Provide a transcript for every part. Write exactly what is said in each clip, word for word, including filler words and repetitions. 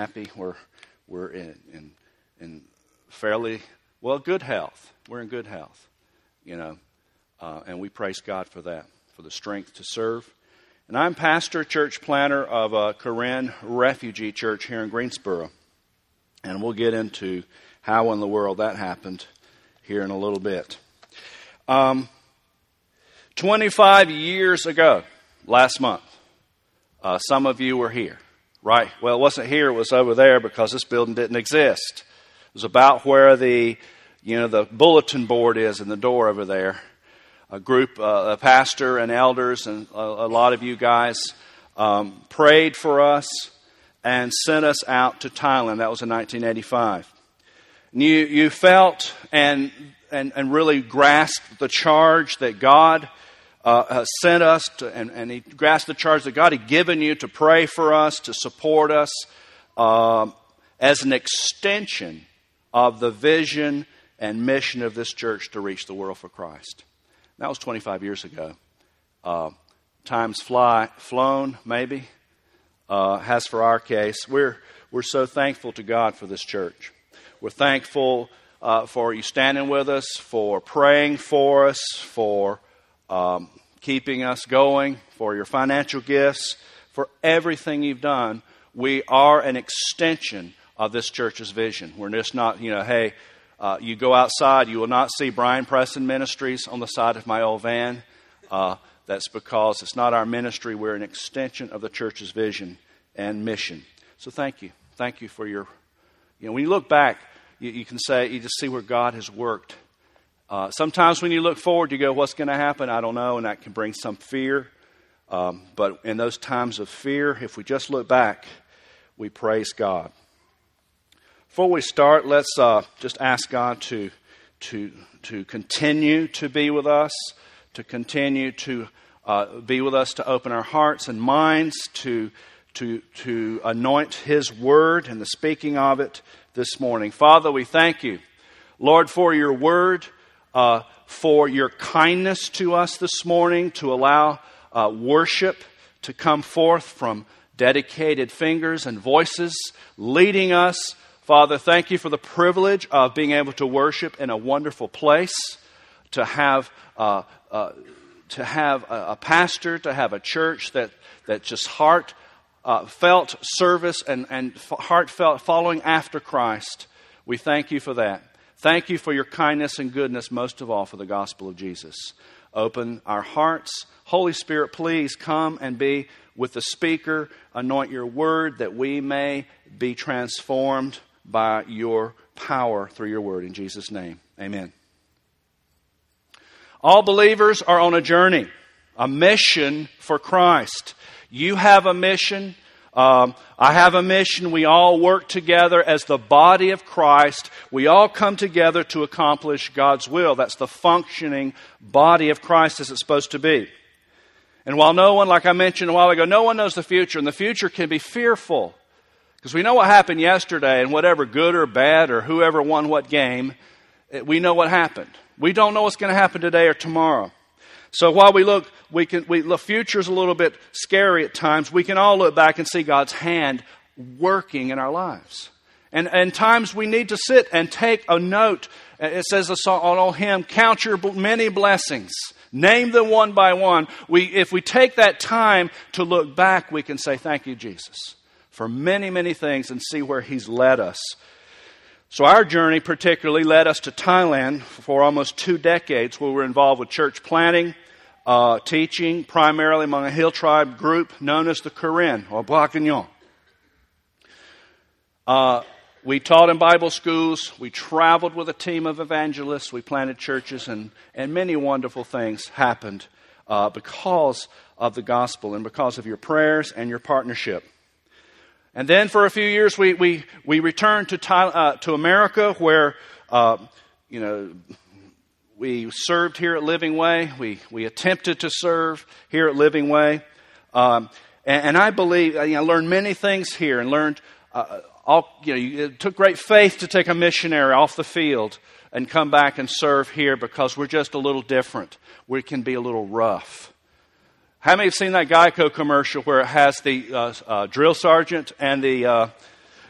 happy. We're we're in in, in fairly well good health. We're in good health, you know, uh, and we praise God for that, for the strength to serve. And I'm pastor, church planter of a Karen refugee church here in Greensboro, and we'll get into how in the world that happened here in a little bit. Um, twenty-five years ago, last month, uh, some of you were here, right? Well, it wasn't here, it was over there because this building didn't exist. It was about where the, you know, the bulletin board is in the door over there. A group, uh, a pastor and elders and a, a lot of you guys um, prayed for us and sent us out to Thailand. That was in nineteen eighty-five. And you, you felt and, and, and really grasped the charge that God uh, sent us to, and, and he grasped the charge that God had given you to pray for us, to support us uh, as an extension of the vision and mission of this church to reach the world for Christ. That was twenty-five years ago. Uh, time's fly, flown, maybe, uh, has for our case. We're we're so thankful to God for this church. We're thankful uh, for you standing with us, for praying for us, for um, keeping us going, for your financial gifts, for everything you've done. We are an extension of this church's vision. We're just not, you know, hey, uh, you go outside, you will not see Brian Preston Ministries on the side of my old van. Uh, that's because it's not our ministry. We're an extension of the church's vision and mission. So thank you. Thank you for your, you know, when you look back, you, you can say, you just see where God has worked. Uh, sometimes when you look forward, you go, what's going to happen? I don't know, and that can bring some fear. Um, but in those times of fear, if we just look back, we praise God. Before we start, let's uh, just ask God to to to continue to be with us, to continue to uh, be with us, to open our hearts and minds, to to to anoint His Word and the speaking of it this morning. Father, we thank you, Lord, for your Word, uh, for your kindness to us this morning, to allow uh, worship to come forth from dedicated fingers and voices, leading us. Father, thank you for the privilege of being able to worship in a wonderful place, to have uh, uh, to have a, a pastor, to have a church that that just heart uh, felt service and and heartfelt following after Christ. We thank you for that. Thank you for your kindness and goodness, most of all for the gospel of Jesus. Open our hearts. Holy Spirit, please come and be with the speaker. Anoint your word that we may be transformed by your power through your word. In Jesus' name, amen. All believers are on a journey, a mission for Christ. You have a mission. Um, I have a mission. We all work together as the body of Christ. We all come together to accomplish God's will. That's the functioning body of Christ as it's supposed to be. And while no one, like I mentioned a while ago, no one knows the future, and the future can be fearful. Because we know what happened yesterday, and whatever good or bad or whoever won what game, we know what happened. We don't know what's going to happen today or tomorrow. So while we look, we can, we, the future's a little bit scary at times, we can all look back and see God's hand working in our lives. And and times we need to sit and take a note. It says on old hymn, count your many blessings. Name them one by one. We, if we take that time to look back, we can say, thank you, Jesus, for many, many things and see where He's led us. So our journey particularly led us to Thailand for almost two decades, where we were involved with church planting, uh, teaching, primarily among a hill tribe group known as the Karen, or Blackagnon. Uh, we taught in Bible schools, we traveled with a team of evangelists, we planted churches, and, and many wonderful things happened uh, because of the gospel and because of your prayers and your partnership. And then for a few years, we we, we returned to Thai, uh, to America, where uh, you know we served here at Living Way. We we attempted to serve here at Living Way, um, and, and I believe you know, I learned many things here, and learned uh, all. You know, it took great faith to take a missionary off the field and come back and serve here, because we're just a little different. We can be a little rough. How many have seen that Geico commercial where it has the uh, uh, drill sergeant and the, uh,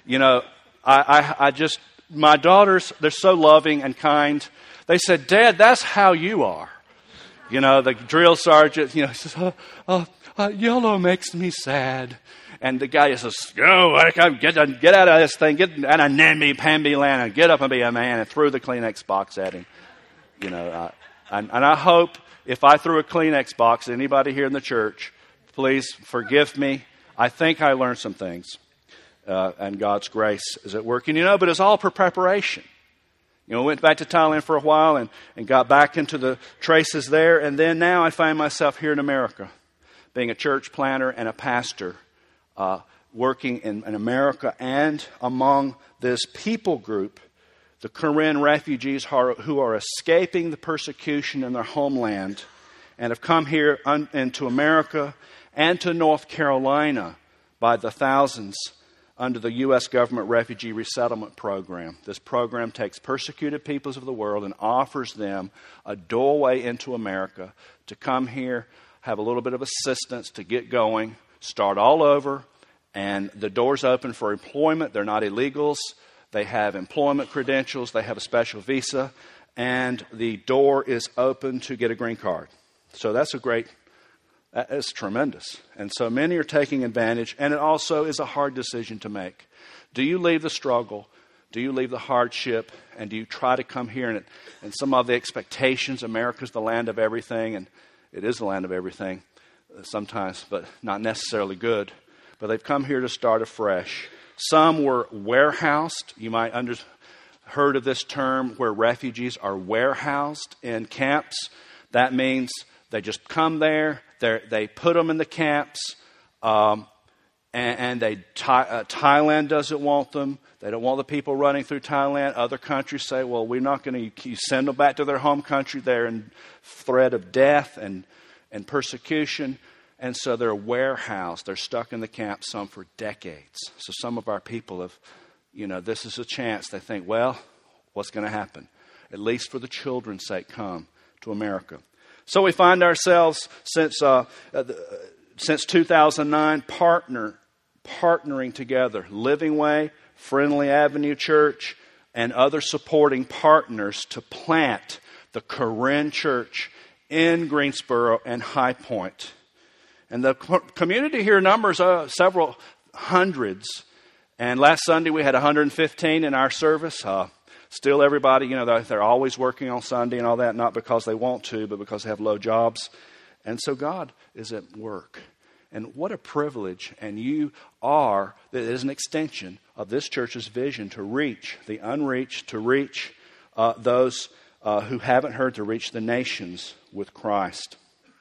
You know, I, I, I just, my daughters, they're so loving and kind. They said, Dad, that's how you are. You know, the drill sergeant, you know, says, oh, oh, uh, yellow makes me sad. And the guy says, go, get, get out of this thing, get out of namby pamby land and get up and be a man, and threw the Kleenex box at him. You know, I, and, and I hope if I threw a Kleenex box at anybody here in the church, please forgive me. I think I learned some things. Uh, and God's grace is at work. And you know, but it's all for preparation. You know, went back to Thailand for a while and, and got back into the traces there. And then now I find myself here in America, being a church planter and a pastor, uh, working in, in America and among this people group, the Karen refugees who are, who are escaping the persecution in their homeland and have come here un, into America and to North Carolina by the thousands under the U S government refugee resettlement program. This program takes persecuted peoples of the world and offers them a doorway into America to come here, have a little bit of assistance to get going, start all over, and the door's open for employment. They're not illegals. They have employment credentials. They have a special visa, and the door is open to get a green card. So that's a great That is tremendous. And so many are taking advantage, and it also is a hard decision to make. Do you leave the struggle? Do you leave the hardship? And do you try to come here and, and some of the expectations? America's the land of everything, and it is the land of everything sometimes, but not necessarily good. But they've come here to start afresh. Some were warehoused. You might under heard of this term where refugees are warehoused in camps. That means they just come there. They're, they put them in the camps, um, and, and they Thai, uh, Thailand doesn't want them. They don't want the people running through Thailand. Other countries say, well, we're not going to you send them back to their home country. They're in threat of death and, and persecution. And so they're warehoused. They're stuck in the camp, some for decades. So some of our people have, you know, this is a chance. They think, well, what's going to happen? At least for the children's sake, come to America. So we find ourselves since uh, uh, since two thousand nine partner partnering together, Living Way, Friendly Avenue Church, and other supporting partners to plant the Karen Church in Greensboro and High Point. And the community here numbers uh, several hundreds. And last Sunday we had one hundred fifteen in our service. Uh, Still, everybody, you know, they're, they're always working on Sunday and all that, not because they want to, but because they have low jobs. And so God is at work. And what a privilege. And you are, that is an extension of this church's vision to reach the unreached, to reach uh, those uh, who haven't heard, to reach the nations with Christ.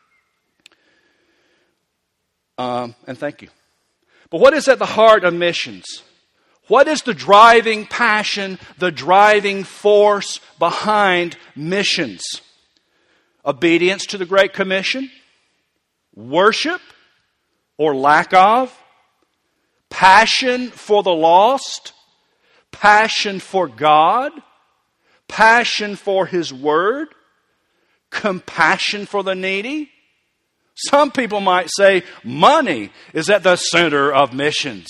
Um, and thank you. But what is at the heart of missions? What is the driving passion, the driving force behind missions? Obedience to the Great Commission? Worship or lack of? Passion for the lost? Passion for God? Passion for His Word? Compassion for the needy? Some people might say money is at the center of missions.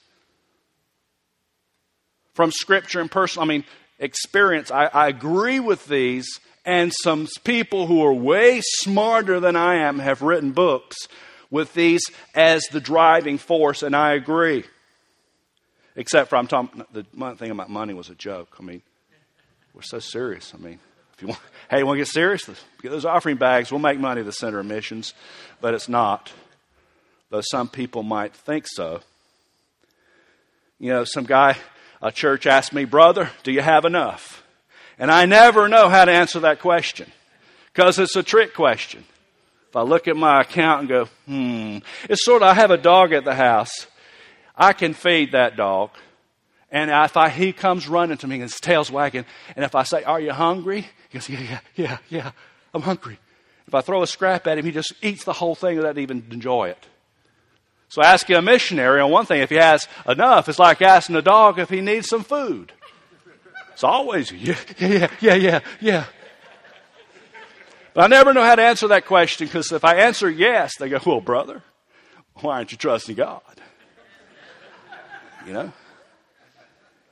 From Scripture and personal, I mean, experience, I, I agree with these, and some people who are way smarter than I am have written books with these as the driving force, and I agree. Except for I'm talking, the thing about money was a joke. I mean, we're so serious. I mean, if you want, hey, you want to get serious? Let's get those offering bags. We'll make money the center of missions, but it's not. Though some people might think so. You know, some guy. A church asked me, brother, do you have enough? And I never know how to answer that question because it's a trick question. If I look at my account and go, hmm, it's sort of, I have a dog at the house. I can feed that dog. And if I, he comes running to me and his tail's wagging, and if I say, are you hungry? He goes, yeah, yeah, yeah, yeah, I'm hungry. If I throw a scrap at him, he just eats the whole thing and doesn't even enjoy it. So asking a missionary on one thing, if he has enough, it's like asking a dog if he needs some food. It's always, yeah, yeah, yeah, yeah, yeah. But I never know how to answer that question because if I answer yes, they go, well, brother, why aren't you trusting God? You know?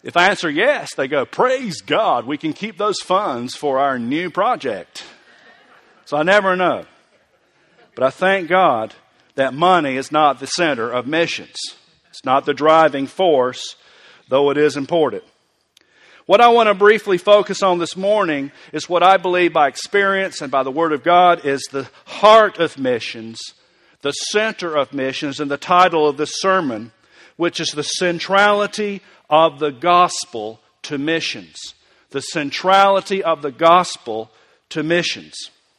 If I answer yes, they go, praise God, we can keep those funds for our new project. So I never know. But I thank God that money is not the center of missions. It's not the driving force, though it is important. What I want to briefly focus on this morning is what I believe by experience and by the Word of God is the heart of missions, the center of missions, and the title of this sermon, which is the centrality of the gospel to missions. The centrality of the gospel to missions.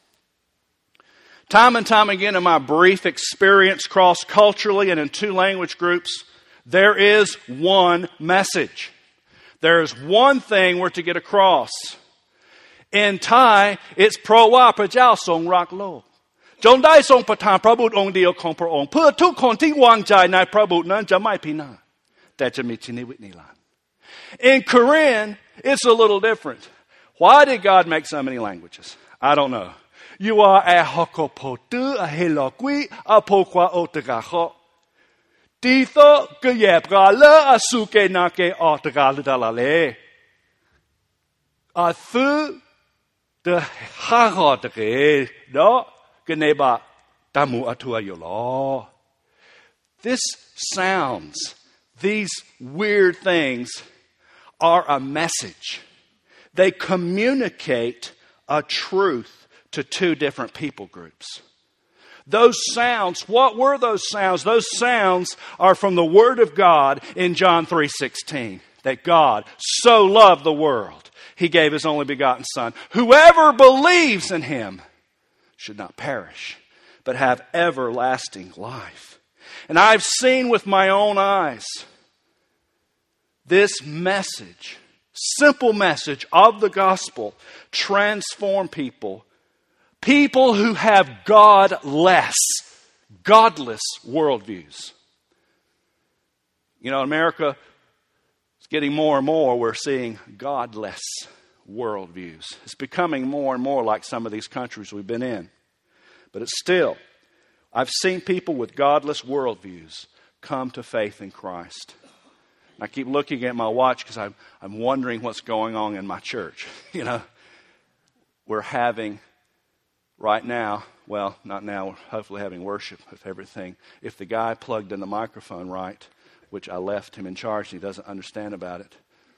Time and time again in my brief experience cross-culturally and in two language groups, there is one message. There is one thing we're to get across. In Thai, it's เพราะว่าพระเจ้าทรงรักโลกจงได้ทรงประทานพระบุตรองค์เดียวของพระองค์เพื่อทุกคนที่วางใจในพระบุตรนั้นจะไม่พินาศแต่จะมีชีวิตนิรันดร์ In Korean, it's a little different. Why did God make so many languages? I don't know. You are a hokopotu a helokwi a pokwa otagaho. Tito gayebgala a suke nake otagalale. A thu the hagodage no ganeba tamu atua yolo. This sounds, these weird things are a message. They communicate a truth to two different people groups. Those sounds, what were those sounds? Those sounds are from the Word of God in John three sixteen. That God so loved the world, He gave His only begotten Son. Whoever believes in Him should not perish, but have everlasting life. And I've seen with my own eyes this message, simple message of the gospel, transform people. People who have godless, godless worldviews. You know, in America, it's getting more and more, we're seeing godless worldviews. It's becoming more and more like some of these countries we've been in. But it's still, I've seen people with godless worldviews come to faith in Christ. I keep looking at my watch because I'm, I'm wondering what's going on in my church. You know, we're having... Right now, well, not now, we're hopefully having worship with everything. If the guy plugged in the microphone right, which I left him in charge and he doesn't understand about it,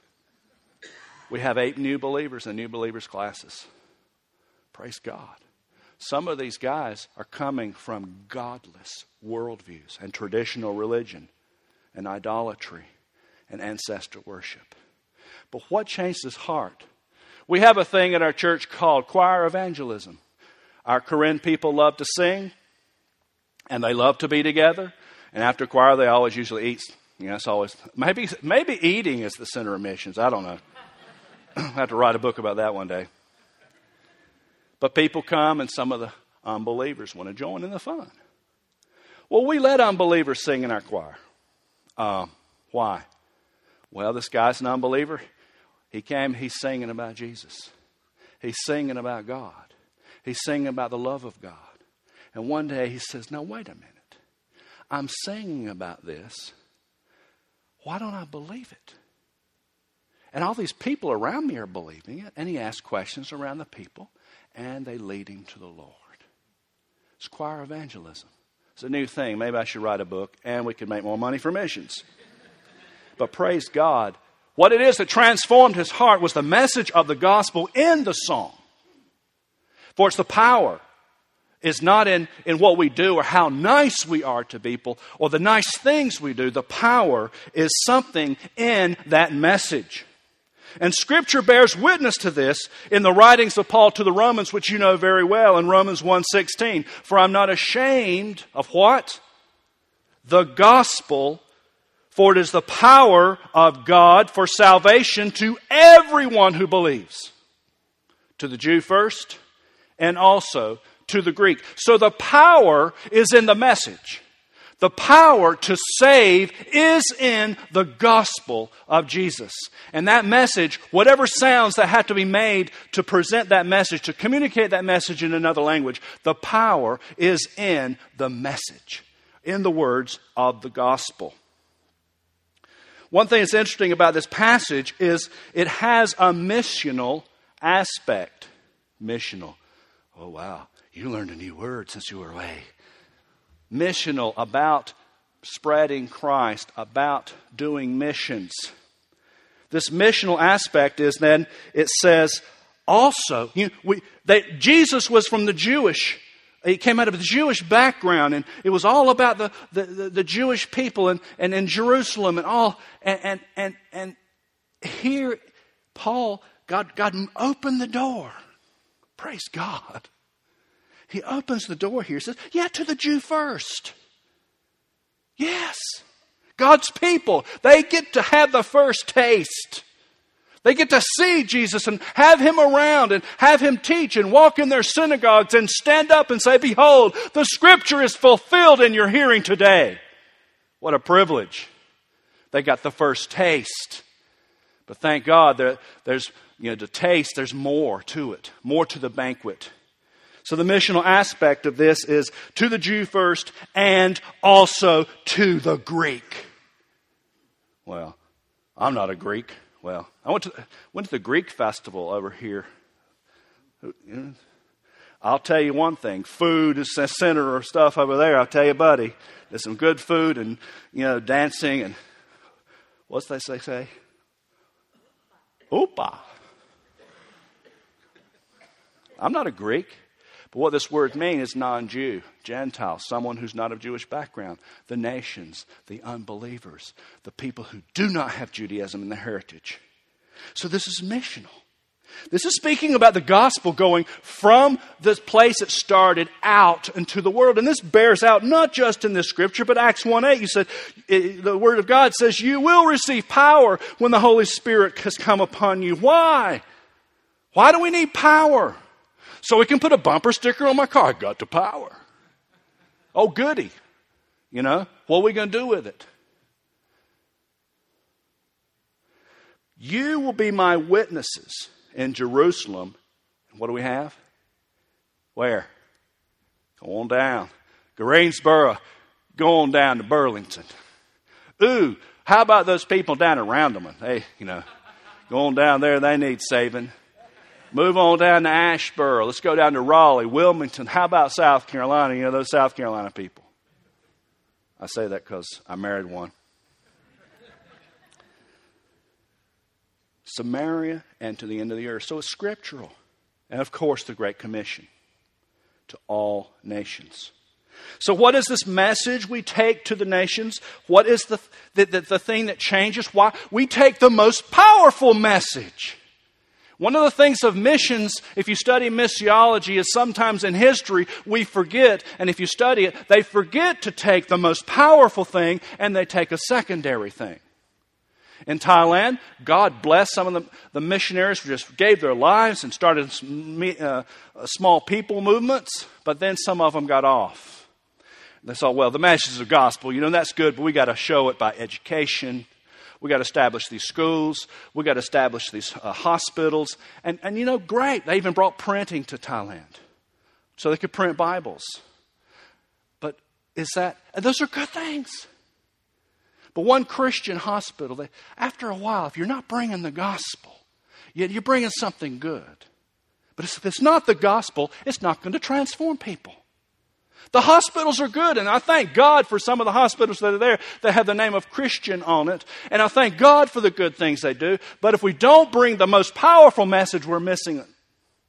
we have eight new believers in new believers classes. Praise God. Some of these guys are coming from godless worldviews and traditional religion and idolatry and ancestor worship. But what changed his heart? We have a thing at our church called choir evangelism. Our Korean people love to sing, and they love to be together. And after choir, they always usually eat. You know, it's always maybe maybe eating is the center of missions. I don't know. I have to write a book about that one day. But people come, and some of the unbelievers want to join in the fun. Well, we let unbelievers sing in our choir. Um, why? Well, this guy's an unbeliever. He came. He's singing about Jesus. He's singing about God. He's singing about the love of God. And one day he says, no, wait a minute. I'm singing about this. Why don't I believe it? And all these people around me are believing it. And he asks questions around the people. And they lead him to the Lord. It's choir evangelism. It's a new thing. Maybe I should write a book. And we could make more money for missions. But praise God. What it is that transformed his heart was the message of the gospel in the song. For it's the power is not in, in what we do or how nice we are to people or the nice things we do. The power is something in that message. And Scripture bears witness to this in the writings of Paul to the Romans, which you know very well in Romans one sixteen. For I'm not ashamed of what? The gospel, for it is the power of God for salvation to everyone who believes. To the Jew first, and also to the Greek. So the power is in the message. The power to save is in the gospel of Jesus. And that message, whatever sounds that have to be made to present that message, to communicate that message in another language, the power is in the message, in the words of the gospel. One thing that's interesting about this passage is it has a missional aspect. Missional. Oh, wow. You learned a new word since you were away. Missional, about spreading Christ, about doing missions. This missional aspect is then, it says, also, you know, we, that Jesus was from the Jewish, he came out of the Jewish background, and it was all about the, the, the, the Jewish people and, and in Jerusalem and all. And, and, and, and here, Paul, God, God opened the door. Praise God. He opens the door here. He says, yeah, to the Jew first. Yes. God's people, they get to have the first taste. They get to see Jesus and have Him around and have Him teach and walk in their synagogues and stand up and say, behold, the Scripture is fulfilled in your hearing today. What a privilege. They got the first taste. But thank God that there's, you know, to taste, there's more to it, more to the banquet. So the missional aspect of this is to the Jew first and also to the Greek. Well, I'm not a Greek. Well, I went to, went to the Greek festival over here. I'll tell you one thing. Food is the center of stuff over there. I'll tell you, buddy. There's some good food and, you know, dancing and what's they say? say? Opa. I'm not a Greek. But what this word means is non-Jew, Gentile, someone who's not of Jewish background, the nations, the unbelievers, the people who do not have Judaism in their heritage. So this is missional. This is speaking about the gospel going from the place it started out into the world. And this bears out not just in this scripture, but Acts one eight. You said, the word of God says, you will receive power when the Holy Spirit has come upon you. Why? Why do we need power? So we can put a bumper sticker on my car. I got the power. Oh, goody. You know, what are we going to do with it? You will be my witnesses in Jerusalem. What do we have? Where? Go on down. Greensboro. Go on down to Burlington. Ooh, how about those people down around them? Hey, you know, go on down there. They need saving. Move on down to Asheboro. Let's go down to Raleigh, Wilmington. How about South Carolina? You know, those South Carolina people. I say that because I married one. Samaria and to the end of the earth. So it's scriptural. And of course, the Great Commission to all nations. So what is this message we take to the nations? What is the, the, the, the thing that changes? Why? We take the most powerful message. One of the things of missions, if you study missiology, is sometimes in history we forget, and if you study it, they forget to take the most powerful thing and they take a secondary thing. In Thailand, God blessed some of the, the missionaries who just gave their lives and started uh, small people movements, but then some of them got off. They thought, well, the message is the gospel, you know, that's good, but we got to show it by education. We got to establish these schools. We got to establish these uh, hospitals. And, and, you know, great. They even brought printing to Thailand so they could print Bibles. But is that, and those are good things. But one Christian hospital, they, after a while, if you're not bringing the gospel, you're bringing something good. But if it's not the gospel, it's not going to transform people. The hospitals are good, and I thank God for some of the hospitals that are there that have the name of Christian on it. And I thank God for the good things they do. But if we don't bring the most powerful message, we're missing it.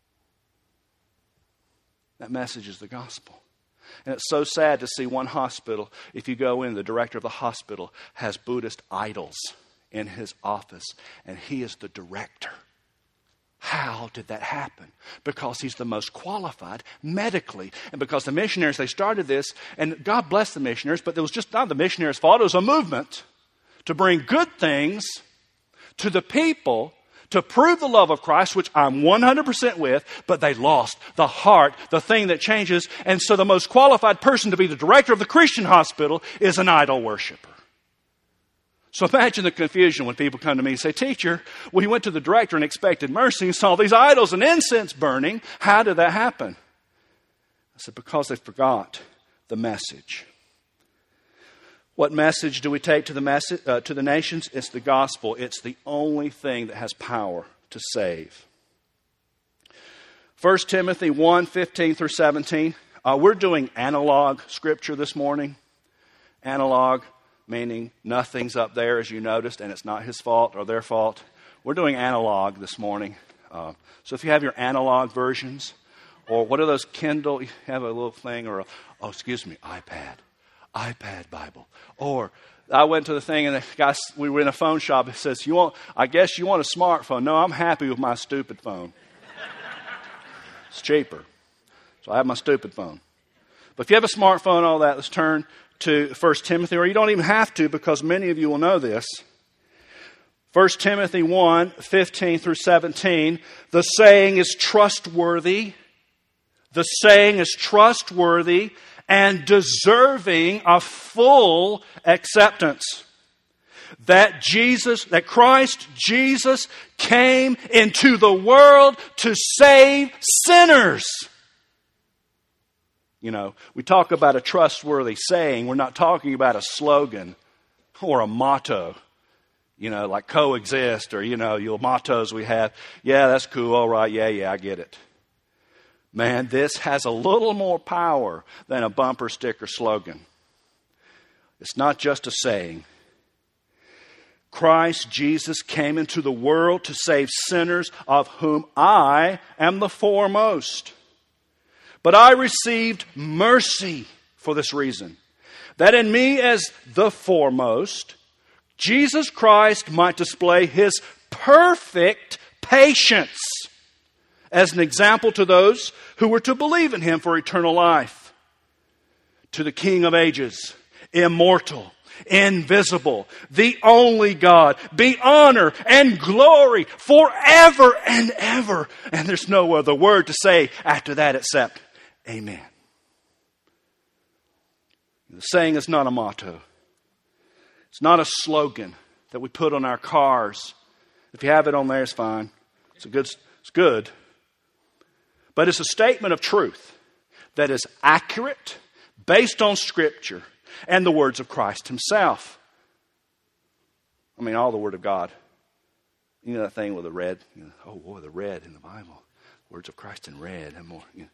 That message is the gospel. And it's so sad to see one hospital, if you go in, the director of the hospital has Buddhist idols in his office, and he is the director. How did that happen? Because he's the most qualified medically. And because the missionaries, they started this, and God bless the missionaries, but it was just not the missionaries' fault. It was a movement to bring good things to the people to prove the love of Christ, which I'm one hundred percent with, but they lost the heart, the thing that changes. And so the most qualified person to be the director of the Christian hospital is an idol worshiper. So imagine the confusion when people come to me and say, teacher, we went to the director and expected mercy and saw these idols and incense burning. How did that happen? I said, because they forgot the message. What message do we take to the message, uh, to the nations? It's the gospel. It's the only thing that has power to save. First Timothy one, fifteen through seventeen. Uh, we're doing analog scripture this morning. Analog, meaning nothing's up there, as you noticed, and it's not his fault or their fault. We're doing analog this morning. Uh, so if you have your analog versions, or what are those Kindle, you have a little thing, or a, oh, excuse me, iPad. iPad Bible. Or I went to the thing and the guy, we were in a phone shop. It says, "You want? I guess you want a smartphone." No, I'm happy with my stupid phone. It's cheaper. So I have my stupid phone. But if you have a smartphone, all that, let's turn to First Timothy, or you don't even have to because many of you will know this. First Timothy one, fifteen through seventeen. The saying is trustworthy. The saying is trustworthy and deserving of full acceptance. That Jesus, that Christ Jesus came into the world to save sinners. You know, we talk about a trustworthy saying. We're not talking about a slogan or a motto. You know, like coexist or, you know, your mottos we have. Yeah, that's cool. All right. Yeah, yeah, I get it. Man, this has a little more power than a bumper sticker slogan. It's not just a saying. Christ Jesus came into the world to save sinners, of whom I am the foremost. But I received mercy for this reason, that in me as the foremost, Jesus Christ might display his perfect patience as an example to those who were to believe in him for eternal life. To the King of ages, immortal, invisible, the only God, be honor and glory forever and ever. And there's no other word to say after that except amen. The saying is not a motto. It's not a slogan that we put on our cars. If you have it on there, it's fine. It's a good, it's good. But it's a statement of truth that is accurate, based on Scripture and the words of Christ himself. I mean, all the Word of God. You know that thing with the red? You know, oh, boy, the red in the Bible. Words of Christ in red and more. You know.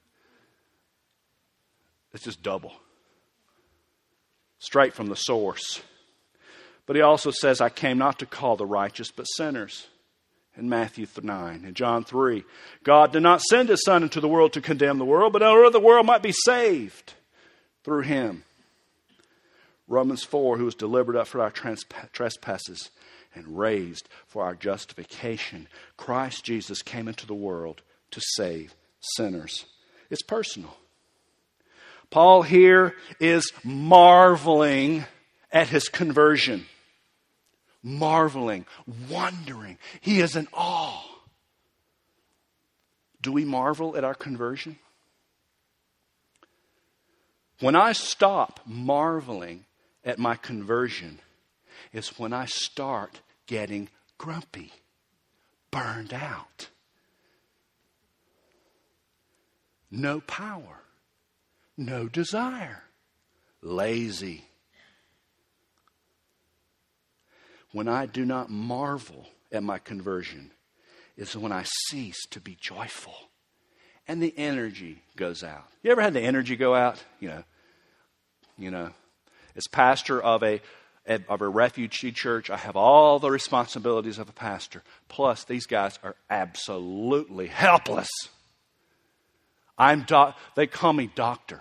It's just double. Straight from the source. But he also says, I came not to call the righteous, but sinners. In Matthew nine, in John three, God did not send his Son into the world to condemn the world, but in order the world might be saved through him. Romans four, who was delivered up for our trespasses and raised for our justification. Christ Jesus came into the world to save sinners. It's personal. Paul here is marveling at his conversion. Marveling, wondering. He is in awe. Do we marvel at our conversion? When I stop marveling at my conversion, it's when I start getting grumpy, burned out. No power, no desire, lazy. When I do not marvel at my conversion is when I cease to be joyful and the energy goes out. You ever had the energy go out? You know, you know, as pastor of a of a refugee church, I have all the responsibilities of a pastor. Plus, these guys are absolutely helpless. I'm doc, they call me doctor,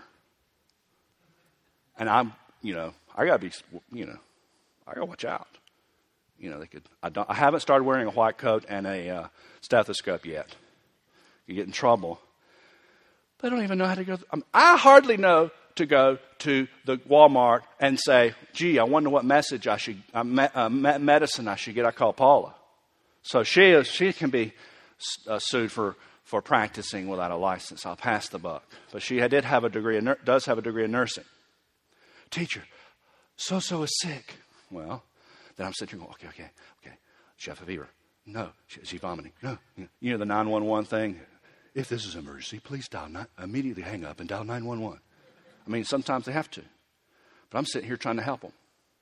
and I'm, you know, I gotta be, you know, I gotta watch out. You know, they could. I, don't, I haven't started wearing a white coat and a uh, stethoscope yet. You get in trouble. They don't even know how to go. I, mean, I hardly know to go to the Walmart and say, "Gee, I wonder what message I should, uh, me, uh, medicine I should get." I call Paula, so she is. She can be uh, sued for for practicing without a license. I'll pass the buck. But she did have a degree. In, does have a degree in nursing. Teacher, so so is sick. Well. Then I'm sitting here going, okay, okay, okay. She have a fever? No. She, is she vomiting? No. You know the nine one one thing? If this is an emergency, please dial nine, immediately hang up and dial nine one one. I mean, sometimes they have to. But I'm sitting here trying to help them.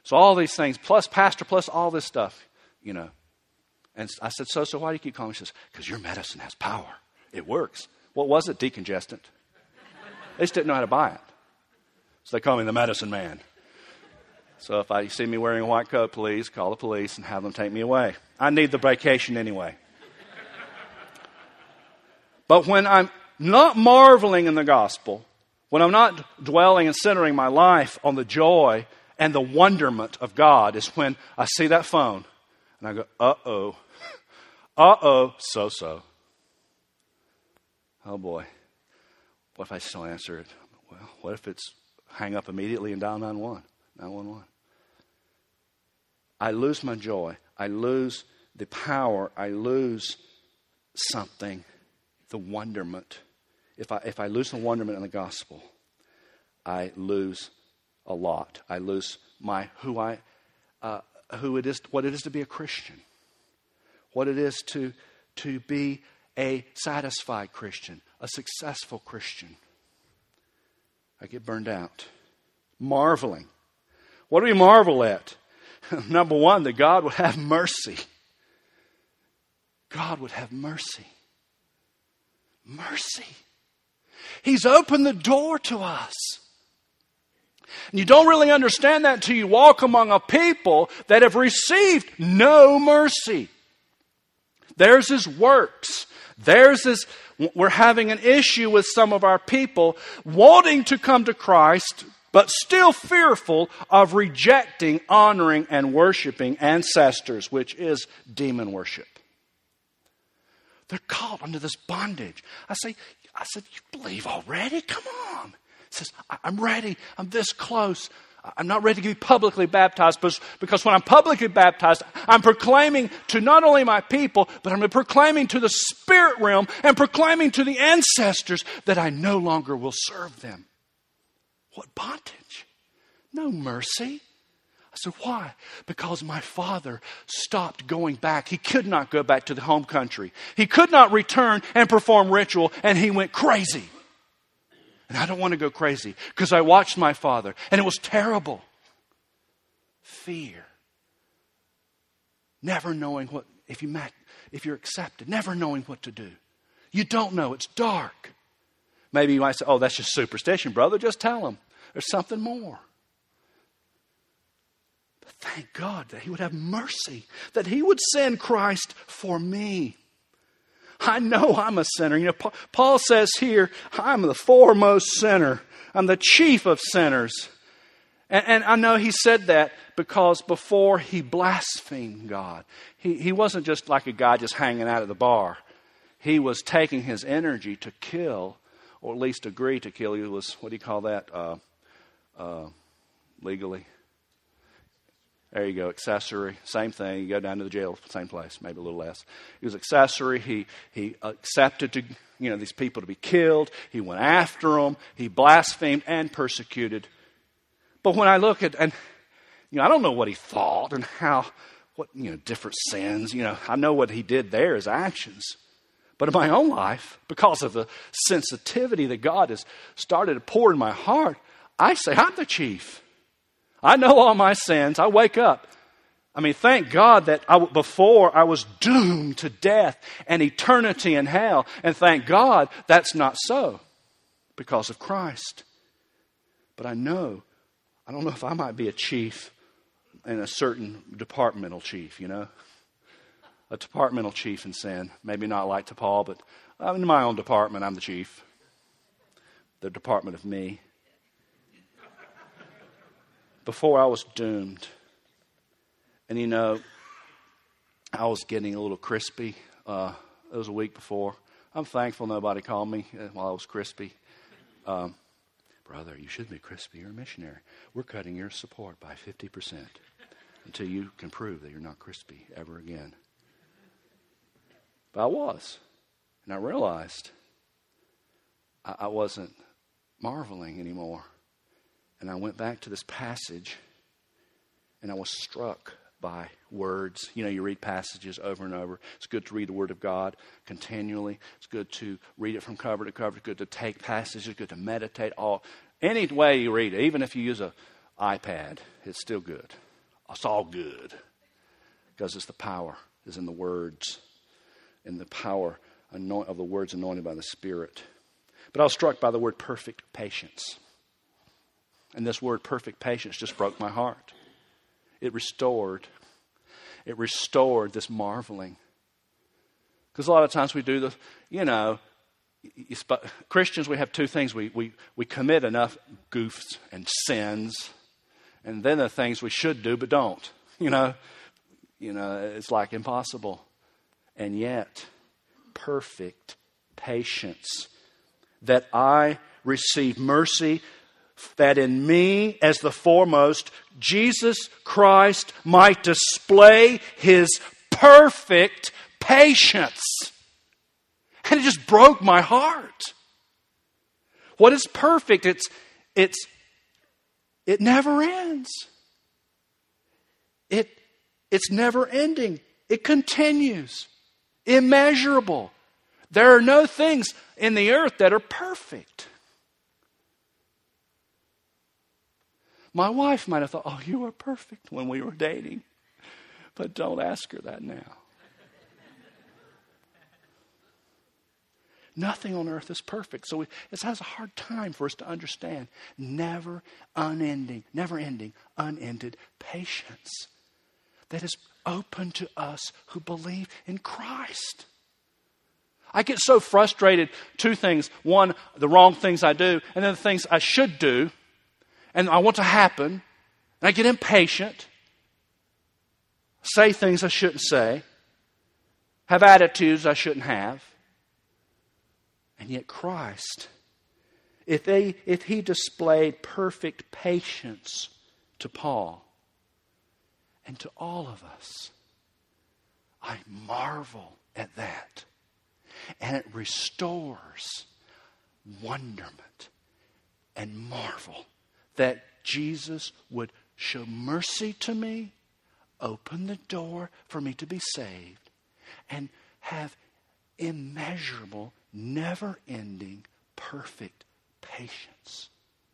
So all these things, plus pastor, plus all this stuff, you know. And I said, so, so why do you keep calling me? She says, because your medicine has power. It works. What was it? Decongestant. They just didn't know how to buy it. So they call me the medicine man. So if I see me wearing a white coat, please call the police and have them take me away. I need the vacation anyway. But when I'm not marveling in the gospel, when I'm not dwelling and centering my life on the joy and the wonderment of God, is when I see that phone and I go, uh-oh, uh-oh, so-so. Oh boy, what if I still answer it? Well, what if it's hang up immediately and dial nine one one? I lose my joy. I lose the power. I lose something, the wonderment. If I if I lose the wonderment in the gospel, I lose a lot. I lose my who I uh, who it is, what it is to be a Christian, what it is to to be a satisfied Christian, a successful Christian. I get burned out. Marveling. What do we marvel at? Number one, that God would have mercy. God would have mercy. Mercy. He's opened the door to us. And you don't really understand that until you walk among a people that have received no mercy. Theirs is works. Theirs is, we're having an issue with some of our people wanting to come to Christ, but still fearful of rejecting, honoring, and worshiping ancestors, which is demon worship. They're caught under this bondage. I say, I said, you believe already? Come on. He says, I'm ready. I'm this close. I'm not ready to be publicly baptized because when I'm publicly baptized, I'm proclaiming to not only my people, but I'm proclaiming to the spirit realm and proclaiming to the ancestors that I no longer will serve them. What bondage? No mercy. I said, why? Because my father stopped going back. He could not go back to the home country. He could not return and perform ritual, and he went crazy. And I don't want to go crazy because I watched my father and it was terrible. Fear. Never knowing what, if, you met, if you're accepted, never knowing what to do. You don't know. It's dark. Maybe you might say, oh, that's just superstition, brother. Just tell them. There's something more. But thank God that he would have mercy, that he would send Christ for me. I know I'm a sinner. You know, Paul says here, I'm the foremost sinner. I'm the chief of sinners. And, and I know he said that because before he blasphemed God, he, he wasn't just like a guy just hanging out at the bar. He was taking his energy to kill, or at least agree to kill. He was, what do you call that, uh, uh, legally? There you go, accessory, same thing. You go down to the jail, same place, maybe a little less. He was accessory. He he accepted to you know these people to be killed. He went after them. He blasphemed and persecuted. But when I look at and you know I don't know what he thought and how what you know different sins. You know I know what he did there, his actions. But in my own life, because of the sensitivity that God has started to pour in my heart, I say I'm the chief. I know all my sins. I wake up. I mean, thank God that I, before I was doomed to death and eternity in hell. And thank God that's not so because of Christ. But I know, I don't know if I might be a chief and a certain departmental chief, you know. A departmental chief in sin. Maybe not like to Paul, but in my own department, I'm the chief. The department of me. Before I was doomed. And you know, I was getting a little crispy. Uh, it was a week before. I'm thankful nobody called me while I was crispy. Um, Brother, you should be crispy. You're a missionary. We're cutting your support by fifty percent until you can prove that you're not crispy ever again. But I was. And I realized I, I wasn't marveling anymore. And I went back to this passage, and I was struck by words. You know, you read passages over and over. It's good to read the Word of God continually. It's good to read it from cover to cover. It's good to take passages. It's good to meditate. All any way you read it, even if you use an iPad, it's still good. It's all good. Because it's the power is in the words. And the power of the words anointed by the Spirit. But I was struck by the word perfect patience. And this word perfect patience just broke my heart. It restored. It restored this marveling. Because a lot of times we do the, you know, Christians, we have two things. We, we, we commit enough goofs and sins. And then the things we should do but don't. You know, you know, it's like impossible. And yet, perfect patience. That I receive mercy, that in me, as the foremost, Jesus Christ might display His perfect patience. And it just broke my heart. What is perfect? It's, it's, it never ends. It, it's never ending. It continues. Immeasurable. There are no things in the earth that are perfect. My wife might have thought, oh, you were perfect when we were dating. But don't ask her that now. Nothing on earth is perfect. So it has a hard time for us to understand. Never unending, never ending, unended patience that is open to us who believe in Christ. I get so frustrated. Two things. One, the wrong things I do, and then the things I should do, and I want to happen. And I get impatient, say things I shouldn't say, have attitudes I shouldn't have. And yet Christ, if, they, if He displayed perfect patience to Paul and to all of us, I marvel at that. And it restores wonderment and marvel that Jesus would show mercy to me, open the door for me to be saved, and have immeasurable, never-ending, perfect patience.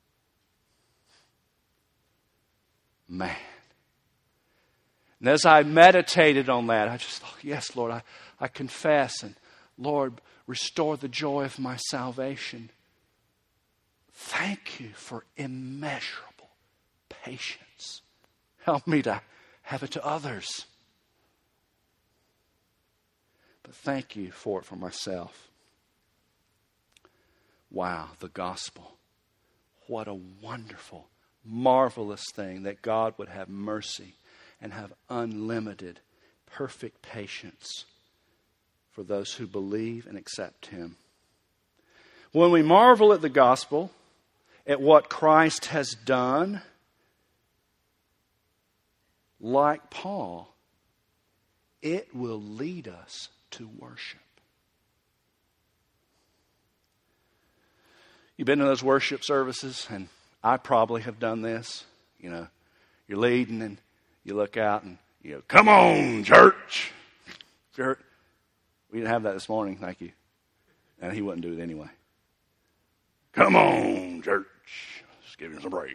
Man. And as I meditated on that, I just thought, yes, Lord, I, I confess, and Lord, restore the joy of my salvation. Thank you for immeasurable patience. Help me to have it to others. But thank you for it for myself. Wow, the gospel. What a wonderful, marvelous thing that God would have mercy and have unlimited, perfect patience for those who believe and accept Him. When we marvel at the gospel, at what Christ has done, like Paul, it will lead us to worship. You've been to those worship services, and I probably have done this. You know, you're leading and you look out and you go, come on, church. Church. We didn't have that this morning, thank you. And he wouldn't do it anyway. Come on, church. Let's give him some praise.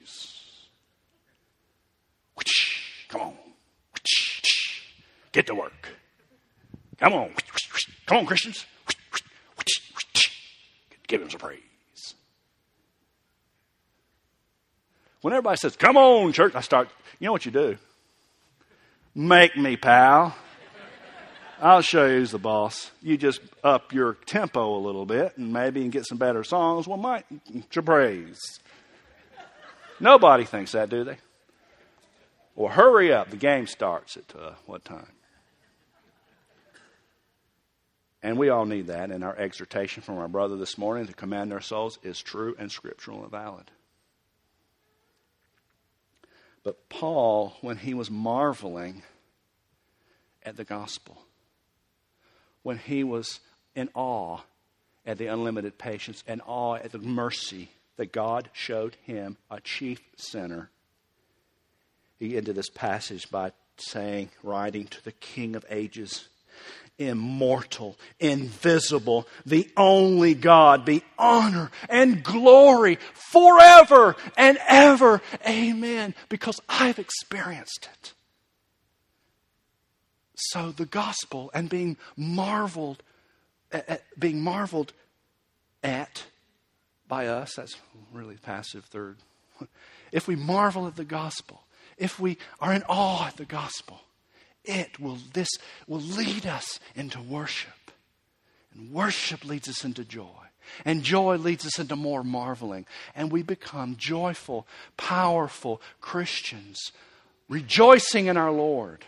Come on. Get to work. Come on. Come on, Christians. Give him some praise. When everybody says, come on, church, I start, you know what you do? Make me, pal. I'll show you who's the boss. You just up your tempo a little bit and maybe you can get some better songs. Well, might your praise. Nobody thinks that, do they? Well, hurry up. The game starts at uh, what time? And we all need that. And our exhortation from our brother this morning to command our souls is true and scriptural and valid. But Paul, when he was marveling at the gospel, when he was in awe at the unlimited patience and awe at the mercy that God showed him, a chief sinner, he ended this passage by saying, writing to the King of ages, immortal, invisible, the only God, be honor and glory forever and ever. Amen. Because I've experienced it. So the gospel and being marveled at, at, being marveled at by us, that's really passive third. If we marvel at the gospel, if we are in awe at the gospel, it will, this will lead us into worship. And worship leads us into joy. And joy leads us into more marveling. And we become joyful, powerful Christians, rejoicing in our Lord.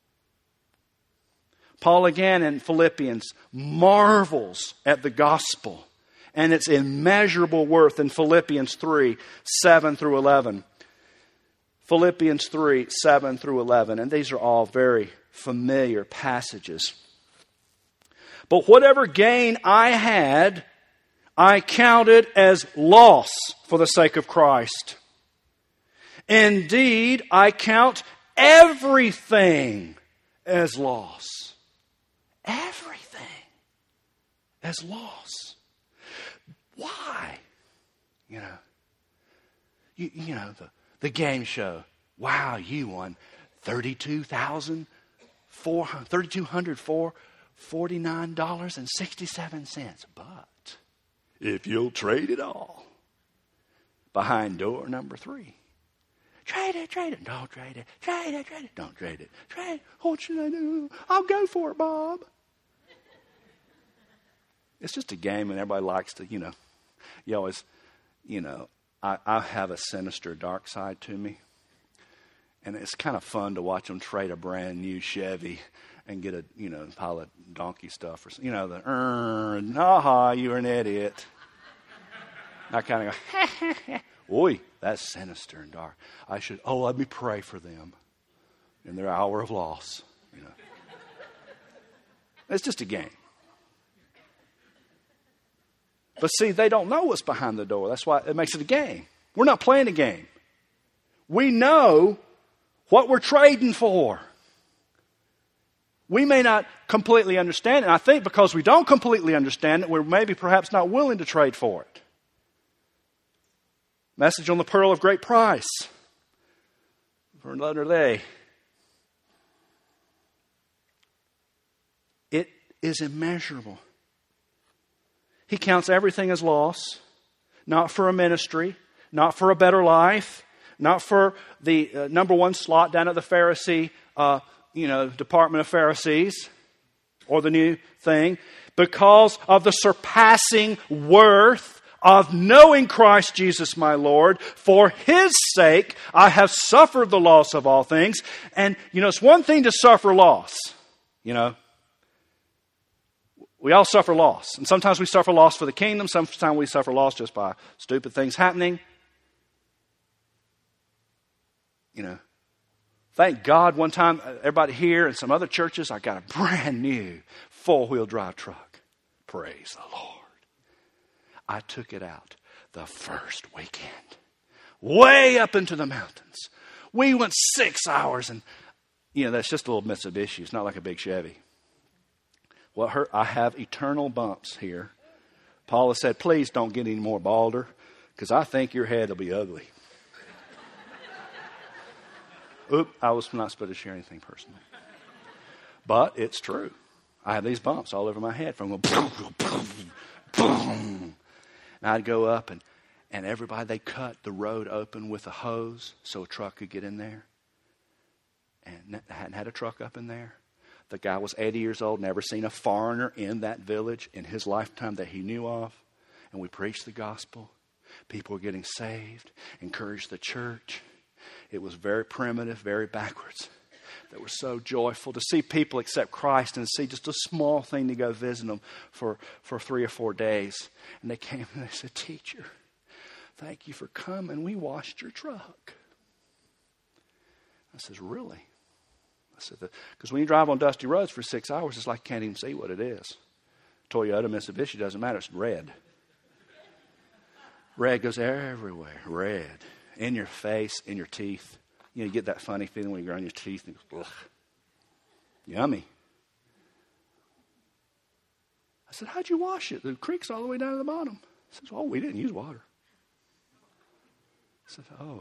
Paul again in Philippians marvels at the gospel and its immeasurable worth in Philippians three, seven through eleven. Philippians three, seven through eleven. And these are all very familiar passages. But whatever gain I had, I counted as loss for the sake of Christ. Indeed, I count everything as loss. Everything as loss. Why? You know, you, you know, the, the game show. Wow, you won thirty-two thousand four hundred forty-nine dollars and sixty-seven cents. But if you'll trade it all, behind door number three. Trade it, trade it. Don't trade it. Trade it, trade it. Don't trade it. Trade it. What should I do? I'll go for it, Bob. It's just a game and everybody likes to, you know, you always, you know, I, I have a sinister dark side to me. And it's kind of fun to watch them trade a brand new Chevy and get a, you know, pile of donkey stuff or something. You know, the, aha, you're an idiot. I kind of go, oi, that's sinister and dark. I should, oh, let me pray for them in their hour of loss. You know, it's just a game. But see, they don't know what's behind the door. That's why it makes it a game. We're not playing a game. We know what we're trading for. We may not completely understand it. And I think because we don't completely understand it, we're maybe perhaps not willing to trade for it. Message on the pearl of great price. For another day. It is immeasurable. He counts everything as loss, not for a ministry, not for a better life, not for the uh, number one slot down at the Pharisee, uh, you know, department of Pharisees, or the new thing, because of the surpassing worth of knowing Christ Jesus my Lord. For His sake, I have suffered the loss of all things. And, you know, it's one thing to suffer loss, you know. We all suffer loss. And sometimes we suffer loss for the kingdom. Sometimes we suffer loss just by stupid things happening. You know, thank God one time, everybody here and some other churches, I got a brand new four-wheel drive truck. Praise the Lord. I took it out the first weekend. Way up into the mountains. We went six hours and, you know, that's just a little Mitsubishi. It's not like a big Chevy. Well, her, I have eternal bumps here. Paula said, please don't get any more balder, because I think your head will be ugly. Oop, I was not supposed to share anything personal. But it's true. I have these bumps all over my head from going boom, boom, boom. And I'd go up and, and everybody, they cut the road open with a hose so a truck could get in there. And I hadn't had a truck up in there. The guy was eighty years old, never seen a foreigner in that village in his lifetime that he knew of. And we preached the gospel. People were getting saved, encouraged the church. It was very primitive, very backwards. They were so joyful to see people accept Christ and see just a small thing to go visit them for, for three or four days. And they came and they said, teacher, thank you for coming. We washed your truck. I says, really? I said, because when you drive on dusty roads for six hours, it's like you can't even see what it is. Toyota, Mitsubishi, doesn't matter. It's red. Red goes everywhere. Red. In your face, in your teeth. You know, you get that funny feeling when you grind your teeth and it goes, ugh. Yummy. said, how'd you wash it? The creek's all the way down to the bottom. He says, oh, we didn't use water. I said, oh.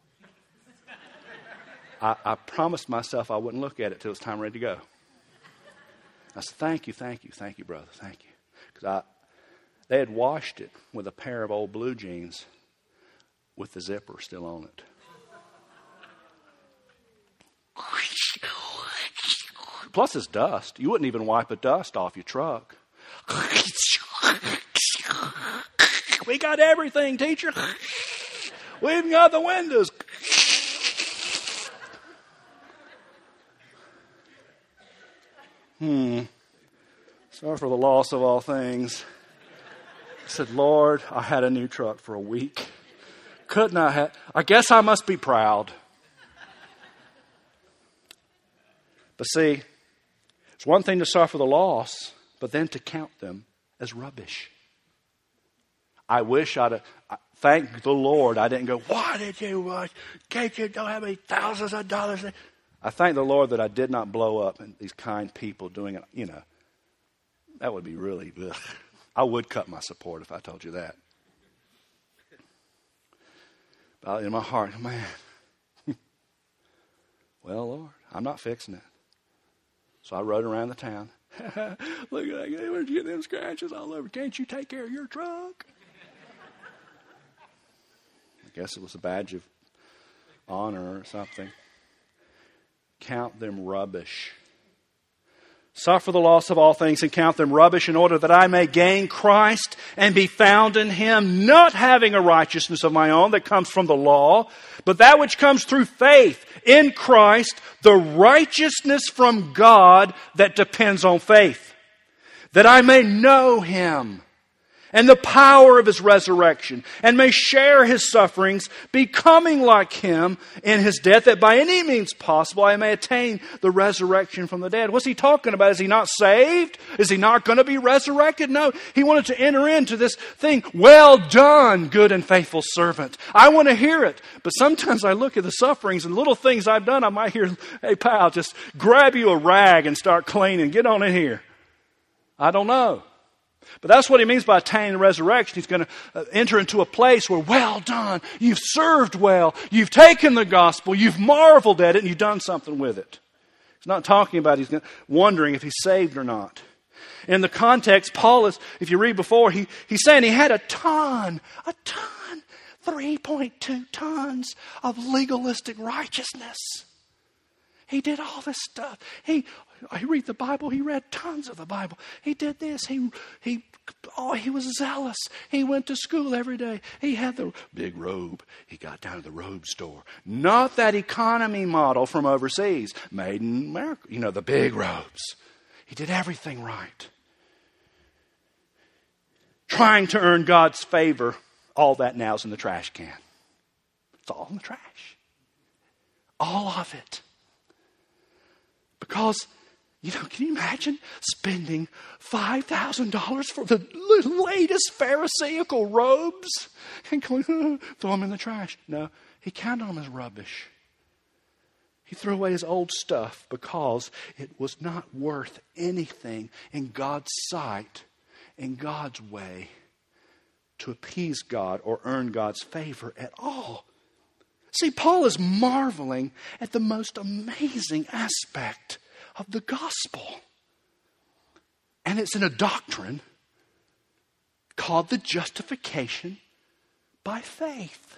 I, I promised myself I wouldn't look at it till it was time ready to go. I said, thank you, thank you, thank you, brother, thank you. Because I, they had washed it with a pair of old blue jeans with the zipper still on it. Plus it's dust. You wouldn't even wipe a dust off your truck. We got everything, teacher. We even got the windows. Hmm. Sorry for the loss of all things. I said, Lord, I had a new truck for a week. Couldn't I have? I guess I must be proud. But see, it's one thing to suffer the loss, but then to count them as rubbish. I wish I'd have, thank the Lord I didn't go, why did you, uh, can't you don't have any thousands of dollars? I thank the Lord that I did not blow up and these kind people doing it, you know. That would be really, ugh. I would cut my support if I told you that. But in my heart, man, well, Lord, I'm not fixing it. So I rode around the town. Look at that. Where'd you get them scratches all over? Can't you take care of your truck? I guess it was a badge of honor or something. Count them rubbish. Suffer the loss of all things and count them rubbish in order that I may gain Christ and be found in Him, not having a righteousness of my own that comes from the law, but that which comes through faith in Christ, the righteousness from God that depends on faith, that I may know Him and the power of His resurrection, and may share His sufferings, becoming like Him in His death, that by any means possible I may attain the resurrection from the dead. What's He talking about? Is He not saved? Is He not going to be resurrected? No, He wanted to enter into this thing. Well done, good and faithful servant. I want to hear it. But sometimes I look at the sufferings and little things I've done. I might hear, hey pal, just grab you a rag and start cleaning. Get on in here. I don't know. But that's what He means by attaining the resurrection. He's going to enter into a place where, well done, you've served well, you've taken the gospel, you've marveled at it, and you've done something with it. He's not talking about he's wondering if he's saved or not. In the context, Paul is, if you read before, he, he's saying he had a ton, a ton, three point two tons of legalistic righteousness. He did all this stuff. He, he read the Bible. He read tons of the Bible. He did this. He, he, oh, he was zealous. He went to school every day. He had the big robe. He got down to the robe store. Not that economy model from overseas, made in America. You know, the big robes. He did everything right. Trying to earn God's favor. All that now's in the trash can. It's all in the trash. All of it. Because, you know, can you imagine spending five thousand dollars for the latest Pharisaical robes? And going, oh, throw them in the trash. No, he counted them as rubbish. He threw away his old stuff because it was not worth anything in God's sight, in God's way, to appease God or earn God's favor at all. See, Paul is marveling at the most amazing aspect of the gospel. And it's in a doctrine called the justification by faith.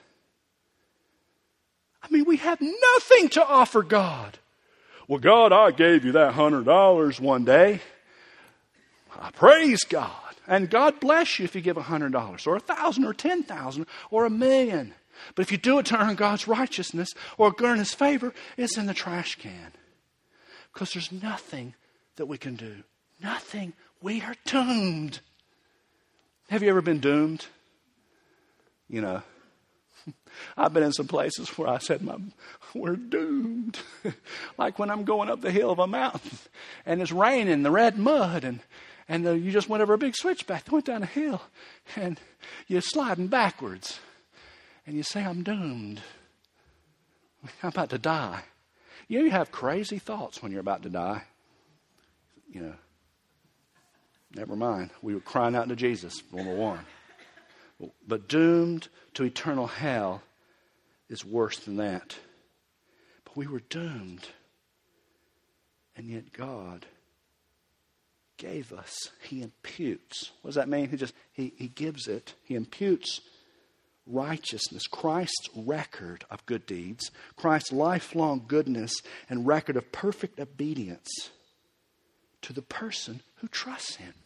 I mean, we have nothing to offer God. Well, God, I gave you that one hundred dollars one day. I praise God. And God bless you if you give one hundred dollars or one thousand dollars or ten thousand dollars or a million. But if you do it to earn God's righteousness or earn His favor, it's in the trash can. Because there's nothing that we can do. Nothing. We are doomed. Have you ever been doomed? You know, I've been in some places where I said, we're doomed. Like when I'm going up the hill of a mountain and it's raining, the red mud, and and uh, you just went over a big switchback, went down a hill, and you're sliding backwards. And you say, I'm doomed. I'm about to die. You know, you have crazy thoughts when you're about to die. You know, Never mind. We were crying out to Jesus, number one. But doomed to eternal hell is worse than that. But we were doomed. And yet God gave us. He imputes. What does that mean? He just, he, he gives it. He imputes righteousness. Christ's record of good deeds. Christ's lifelong goodness and record of perfect obedience to the person who trusts Him.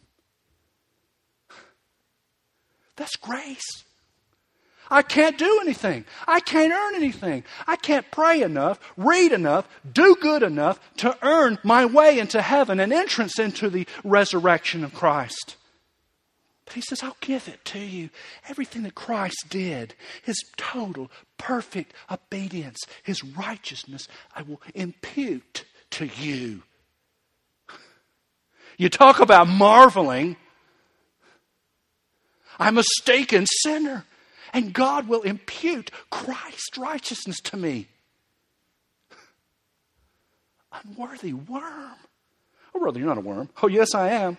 That's grace. I can't do anything. I can't earn anything. I can't pray enough, read enough, do good enough to earn my way into heaven and entrance into the resurrection of Christ. But He says, I'll give it to you. Everything that Christ did, His total, perfect obedience, His righteousness, I will impute to you. You talk about marveling. I'm a mistaken sinner. And God will impute Christ's righteousness to me. Unworthy worm. Oh, brother, you're not a worm. Oh, yes, I am.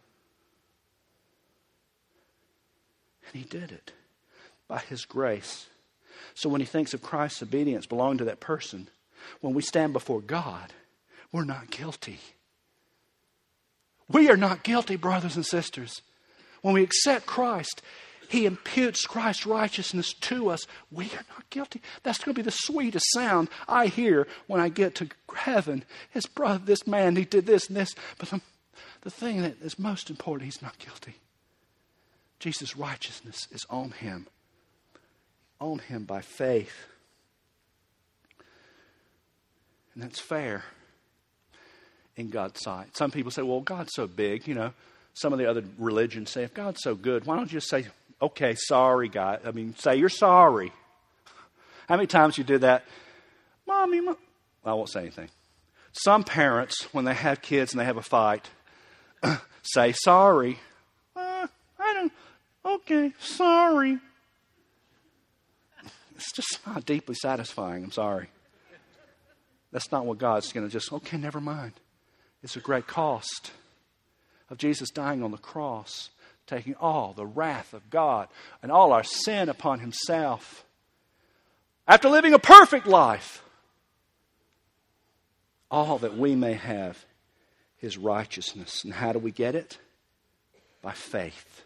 And He did it by His grace. So when He thinks of Christ's obedience belonging to that person, when we stand before God, we're not guilty. We are not guilty, brothers and sisters. When we accept Christ, He imputes Christ's righteousness to us. We are not guilty. That's going to be the sweetest sound I hear when I get to heaven. His brother, this man, he did this and this. But the, the thing that is most important, he's not guilty. Jesus' righteousness is on him. On him by faith. And that's fair in God's sight. Some people say, well, God's so big, you know. Some of the other religions say, if God's so good, why don't you just say, okay, sorry, God. I mean, say you're sorry. How many times you did that? Mommy, Mom. I won't say anything. Some parents, when they have kids and they have a fight, say sorry. Uh, I don't, okay, sorry. It's just not deeply satisfying. I'm sorry. That's not what God's going to just, okay, never mind. It's a great cost of Jesus dying on the cross, taking all the wrath of God and all our sin upon Himself. After living a perfect life, all that we may have His righteousness. And how do we get it? By faith.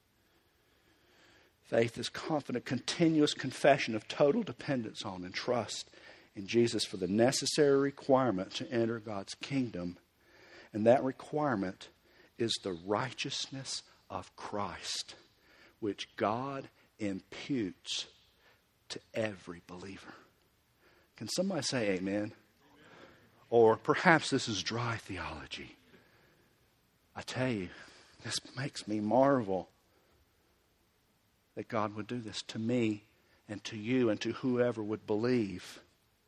Faith is confident, continuous confession of total dependence on and trust in Jesus for the necessary requirement to enter God's kingdom. And that requirement is the righteousness of Christ, which God imputes to every believer. Can somebody say amen? Amen? Or perhaps this is dry theology. I tell you, this makes me marvel that God would do this to me and to you and to whoever would believe.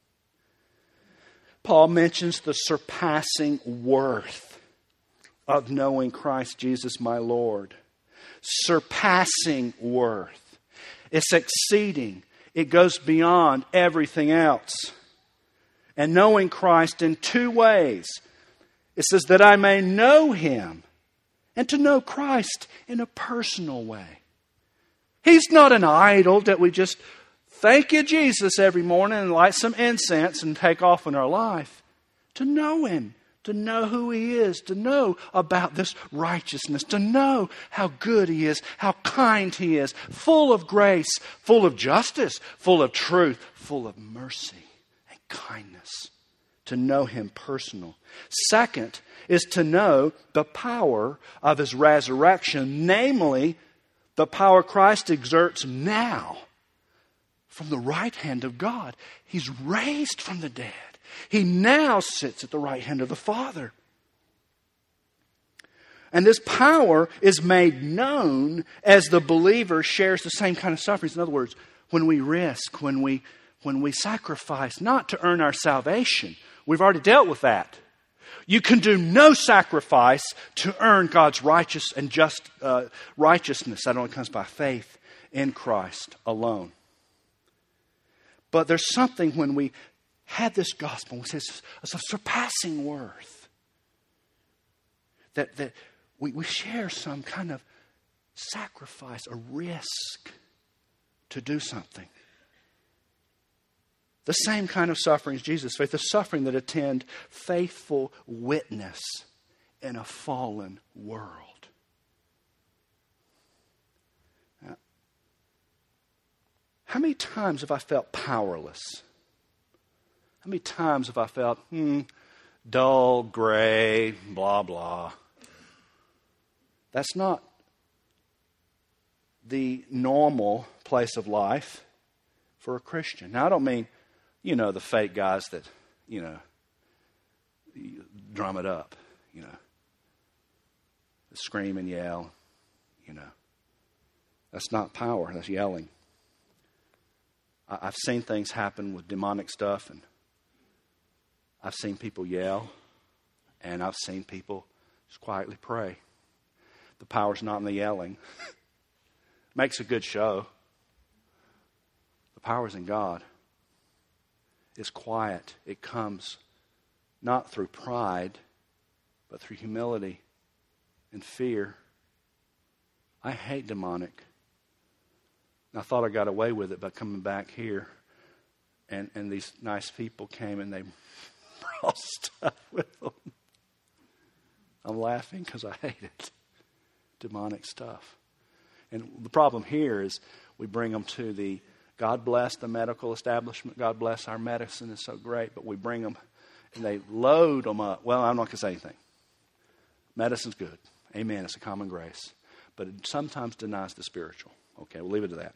Paul mentions the surpassing worth of knowing Christ Jesus my Lord. Surpassing worth. It's exceeding. It goes beyond everything else. And knowing Christ in two ways. It says that I may know Him and to know Christ in a personal way. He's not an idol that we just thank you, Jesus, every morning and light some incense and take off in our life. To know Him. To know who He is, to know about this righteousness, to know how good He is, how kind He is, full of grace, full of justice, full of truth, full of mercy and kindness. To know Him personal. Second is to know the power of His resurrection, namely the power Christ exerts now from the right hand of God. He's raised from the dead. He now sits at the right hand of the Father. And this power is made known as the believer shares the same kind of sufferings. In other words, when we risk, when we, when we sacrifice, not to earn our salvation. We've already dealt with that. You can do no sacrifice to earn God's righteous and just uh, righteousness. That only comes by faith in Christ alone. But there's something when we had this gospel, which is a surpassing worth. That, that we, we share some kind of sacrifice, a risk to do something. The same kind of sufferings Jesus faced, the suffering that attend faithful witness in a fallen world. Now, how many times have I felt powerless? How many times have I felt, hmm, dull, gray, blah, blah? That's not the normal place of life for a Christian. Now, I don't mean, you know, the fake guys that, you know, drum it up, you know, scream and yell, you know. That's not power, that's yelling. I've seen things happen with demonic stuff, and I've seen people yell, and I've seen people just quietly pray. The power's not in the yelling. Makes a good show. The power's in God. It's quiet. It comes not through pride, but through humility and fear. I hate demonic. I thought I got away with it by coming back here, and, and these nice people came and they brought stuff with them. I'm laughing because I hate it. Demonic stuff. And the problem here is we bring them to the, God bless the medical establishment, God bless our medicine is so great, but we bring them and they load them up. Well, I'm not going to say anything. Medicine's good. Amen. It's a common grace. But it sometimes denies the spiritual. Okay, we'll leave it to that.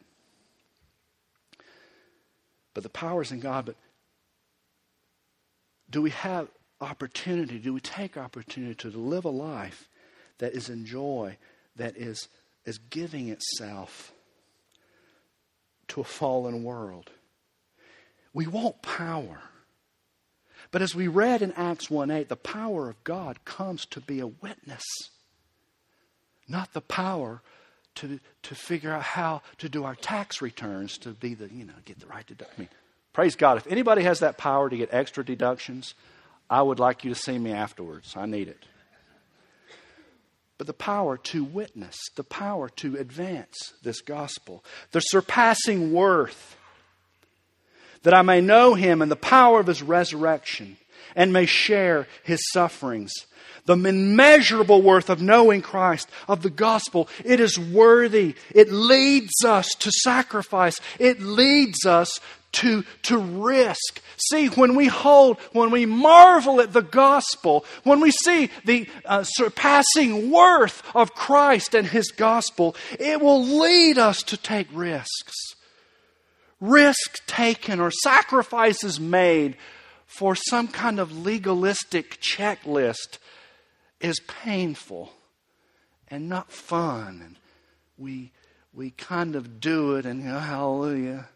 But the power's in God, but do we have opportunity, do we take opportunity to live a life that is in joy, that is, is giving itself to a fallen world? We want power. But as we read in Acts one eight, the power of God comes to be a witness. Not the power to to figure out how to do our tax returns to be the, you know, get the right deduction. I mean, praise God. If anybody has that power to get extra deductions, I would like you to see me afterwards. I need it. But the power to witness, the power to advance this gospel, the surpassing worth, that I may know Him and the power of His resurrection and may share His sufferings. The immeasurable worth of knowing Christ, of the gospel, it is worthy. It leads us to sacrifice. It leads us to, to risk. See, when we hold, when we marvel at the gospel, when we see the uh, surpassing worth of Christ and His gospel, it will lead us to take risks. Risk taken or sacrifices made for some kind of legalistic checklist is painful and not fun. And we we kind of do it and, you know, hallelujah.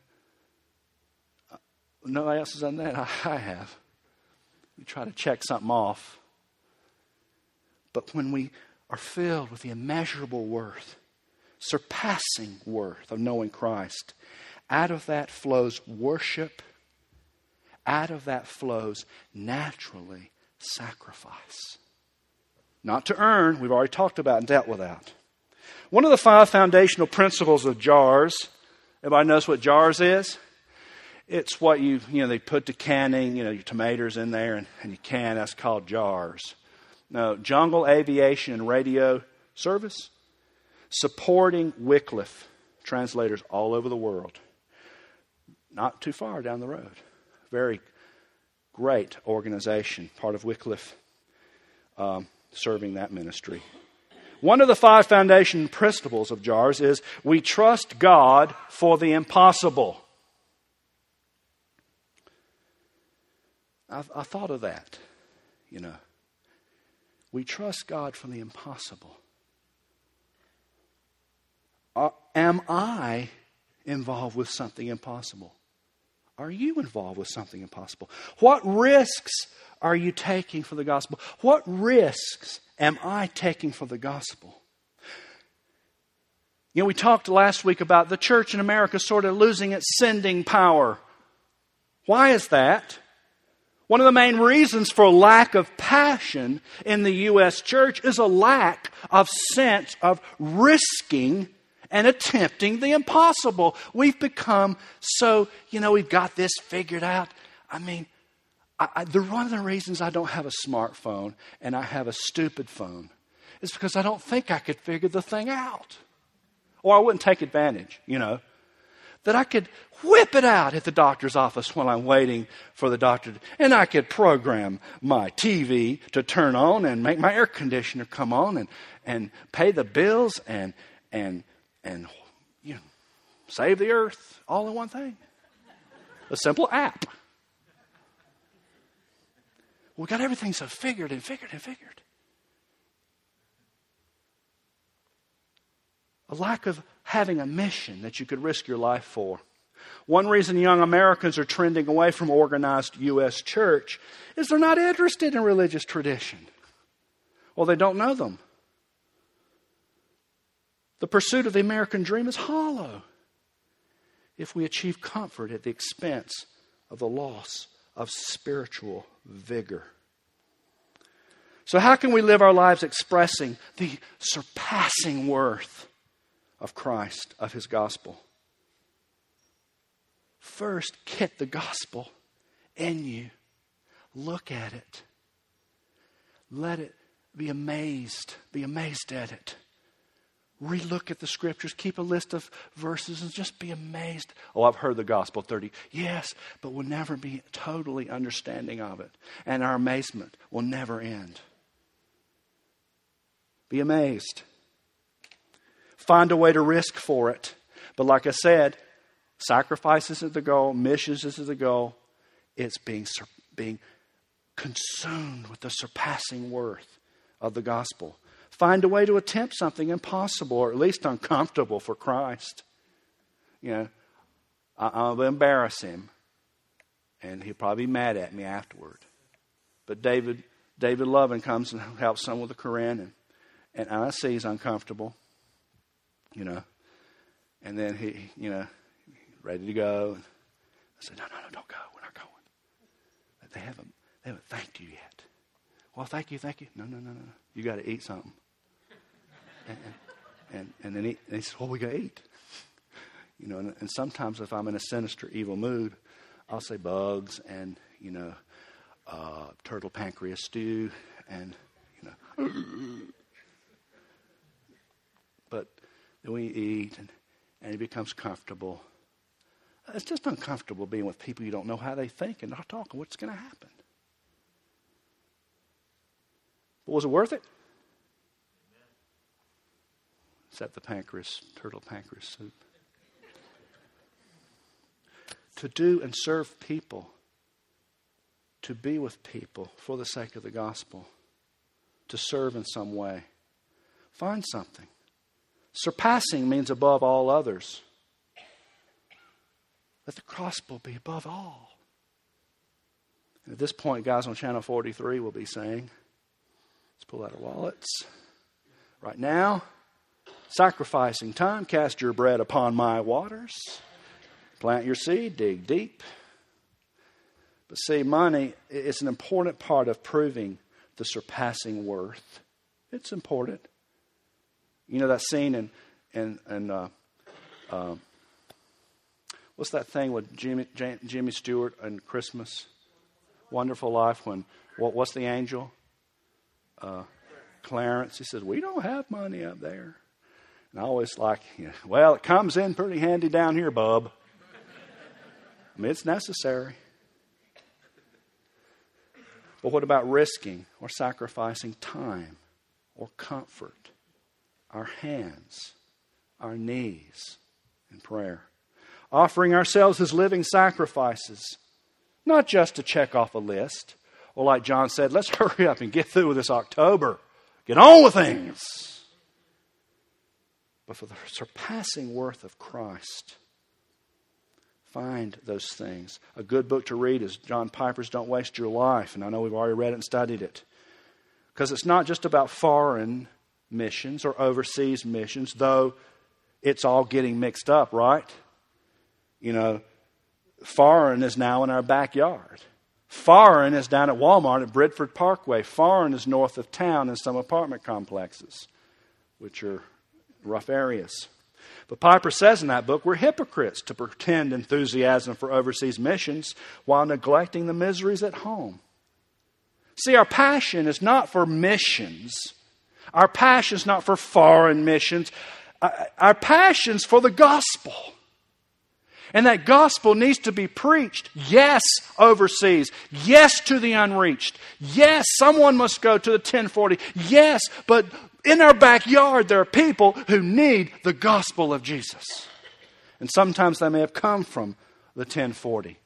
Nobody else has done that. I have. We try to check something off. But when we are filled with the immeasurable worth, surpassing worth of knowing Christ, out of that flows worship. Out of that flows naturally sacrifice. Not to earn, we've already talked about and dealt with that. One of the five foundational principles of jars, everybody knows what jars is? It's what you, you know, they put the canning, you know, your tomatoes in there and, and you can, that's called jars. No, Jungle Aviation and Radio Service, supporting Wycliffe translators all over the world. Not too far down the road. Very great organization, part of Wycliffe, um, serving that ministry. One of the five foundation principles of jars is we trust God for the impossible. I, I thought of that, you know. We trust God for the impossible. Uh, am I involved with something impossible? Are you involved with something impossible? What risks are you taking for the gospel? What risks am I taking for the gospel? You know, we talked last week about the church in America sort of losing its sending power. Why is that? One of the main reasons for lack of passion in the U S church is a lack of sense of risking and attempting the impossible. We've become so, you know, we've got this figured out. I mean, I, I, the, one of the reasons I don't have a smartphone and I have a stupid phone is because I don't think I could figure the thing out. Or I wouldn't take advantage, you know. That I could whip it out at the doctor's office while I'm waiting for the doctor. To, and I could program my T V to turn on and make my air conditioner come on and, and pay the bills and, and, and you know, save the earth all in one thing. A simple app. We got everything so figured and figured and figured. A lack of having a mission that you could risk your life for. One reason young Americans are trending away from organized U S church is they're not interested in religious tradition. Well, they don't know them. The pursuit of the American dream is hollow if we achieve comfort at the expense of the loss of spiritual vigor. So how can we live our lives expressing the surpassing worth of Christ, of His gospel? First, get the gospel in you. Look at it. Let it be amazed. Be amazed at it. Relook at the scriptures. Keep a list of verses and just be amazed. Oh, I've heard the gospel thirty. Yes, but we'll never be totally understanding of it. And our amazement will never end. Be amazed. Find a way to risk for it. But like I said, sacrifice isn't the goal. Missions isn't the goal. It's being, being consumed with the surpassing worth of the gospel. Find a way to attempt something impossible or at least uncomfortable for Christ. You know, I, I'll embarrass him. And he'll probably be mad at me afterward. But David David Lovin comes and helps someone with the Koran. And, and I see he's uncomfortable. You know, and then he, you know, ready to go. I said, no, no, no, don't go. We're not going. But they haven't, they haven't thanked you yet. Well, thank you, thank you. No, no, no, no. You got to eat something. And, and, and then he, and he said, well, we got to eat. You know, and, and sometimes if I'm in a sinister, evil mood, I'll say bugs and, you know, uh, turtle pancreas stew and, you know. But then we eat and, and he becomes comfortable. It's just uncomfortable being with people you don't know how they think and not talking. What's going to happen? But was it worth it? Except the pancreas, turtle pancreas soup. To do and serve people. To be with people for the sake of the gospel. To serve in some way. Find something. Surpassing means above all others. Let the gospel be above all. And at this point, guys on Channel forty-three will be saying, let's pull out our wallets. Right now, sacrificing time, cast your bread upon my waters. Plant your seed, dig deep. But see, money is an important part of proving the surpassing worth. It's important. You know that scene in, in, in uh, uh, what's that thing with Jimmy, Jimmy Stewart and Christmas? Wonderful Life. When what, what's the angel? Uh, Clarence. He says, we don't have money up there. And I always like, you know, well, it comes in pretty handy down here, bub. I mean, it's necessary. But what about risking or sacrificing time or comfort? Our hands, our knees in prayer. Offering ourselves as living sacrifices. Not just to check off a list. Or like John said, let's hurry up and get through with this October. Get on with things. But for the surpassing worth of Christ. Find those things. A good book to read is John Piper's Don't Waste Your Life. And I know we've already read it and studied it. Because it's not just about foreign missions or overseas missions, though it's all getting mixed up, right? You know, foreign is now in our backyard. Foreign is down at Walmart at Bridford Parkway. Foreign is north of town in some apartment complexes, which are rough areas. But Piper says in that book, we're hypocrites to pretend enthusiasm for overseas missions while neglecting the miseries at home. See, our passion is not for missions. Our passion is not for foreign missions. Our passion's for the gospel. And that gospel needs to be preached, yes, overseas. Yes, to the unreached. Yes, someone must go to the ten forty. Yes, but in our backyard there are people who need the gospel of Jesus. And sometimes they may have come from the ten forty.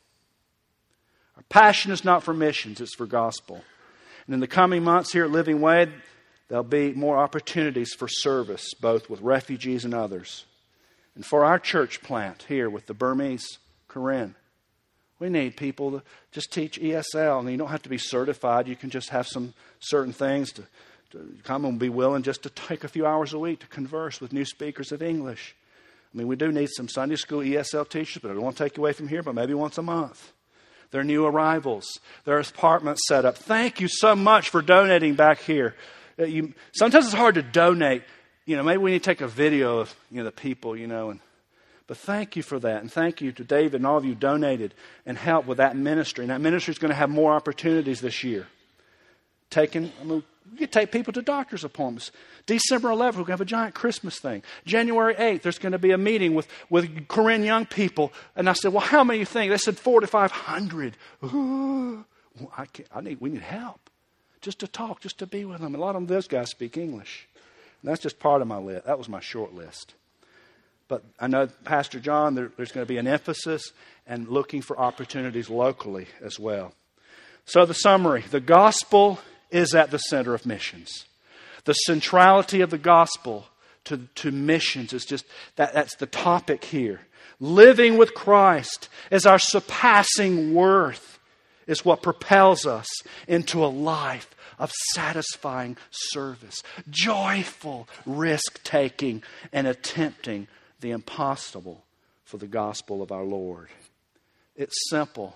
Our passion is not for missions, it's for gospel. And in the coming months here at Living Way, there'll be more opportunities for service, both with refugees and others. And for our church plant here with the Burmese Karen, we need people to just teach E S L. And you don't have to be certified. You can just have some certain things to, to come and be willing just to take a few hours a week to converse with new speakers of English. I mean, we do need some Sunday school E S L teachers, but I don't want to take you away from here, but maybe once a month. There are new arrivals. There are apartments set up. Thank you so much for donating back here. Uh, you, sometimes it's hard to donate. You know, maybe we need to take a video of, you know, the people, you know. And, but thank you for that. And thank you to David and all of you who donated and helped with that ministry. And that ministry is going to have more opportunities this year. Taking, I mean, you can take people to doctor's appointments. December eleventh, we're going to have a giant Christmas thing. January eighth, there's going to be a meeting with, with Korean young people. And I said, well, how many you think? They said four to five hundred. Ooh, well, I can't, I need, we need help. Just to talk, just to be with them. A lot of those guys speak English. And that's just part of my list. That was my short list. But I know, Pastor John, there, there's going to be an emphasis and looking for opportunities locally as well. So the summary, the gospel is at the center of missions. The centrality of the gospel to, to missions is just, that, that's the topic here. Living with Christ as our surpassing worth is what propels us into a life of satisfying service, joyful risk-taking, and attempting the impossible for the gospel of our Lord. It's simple,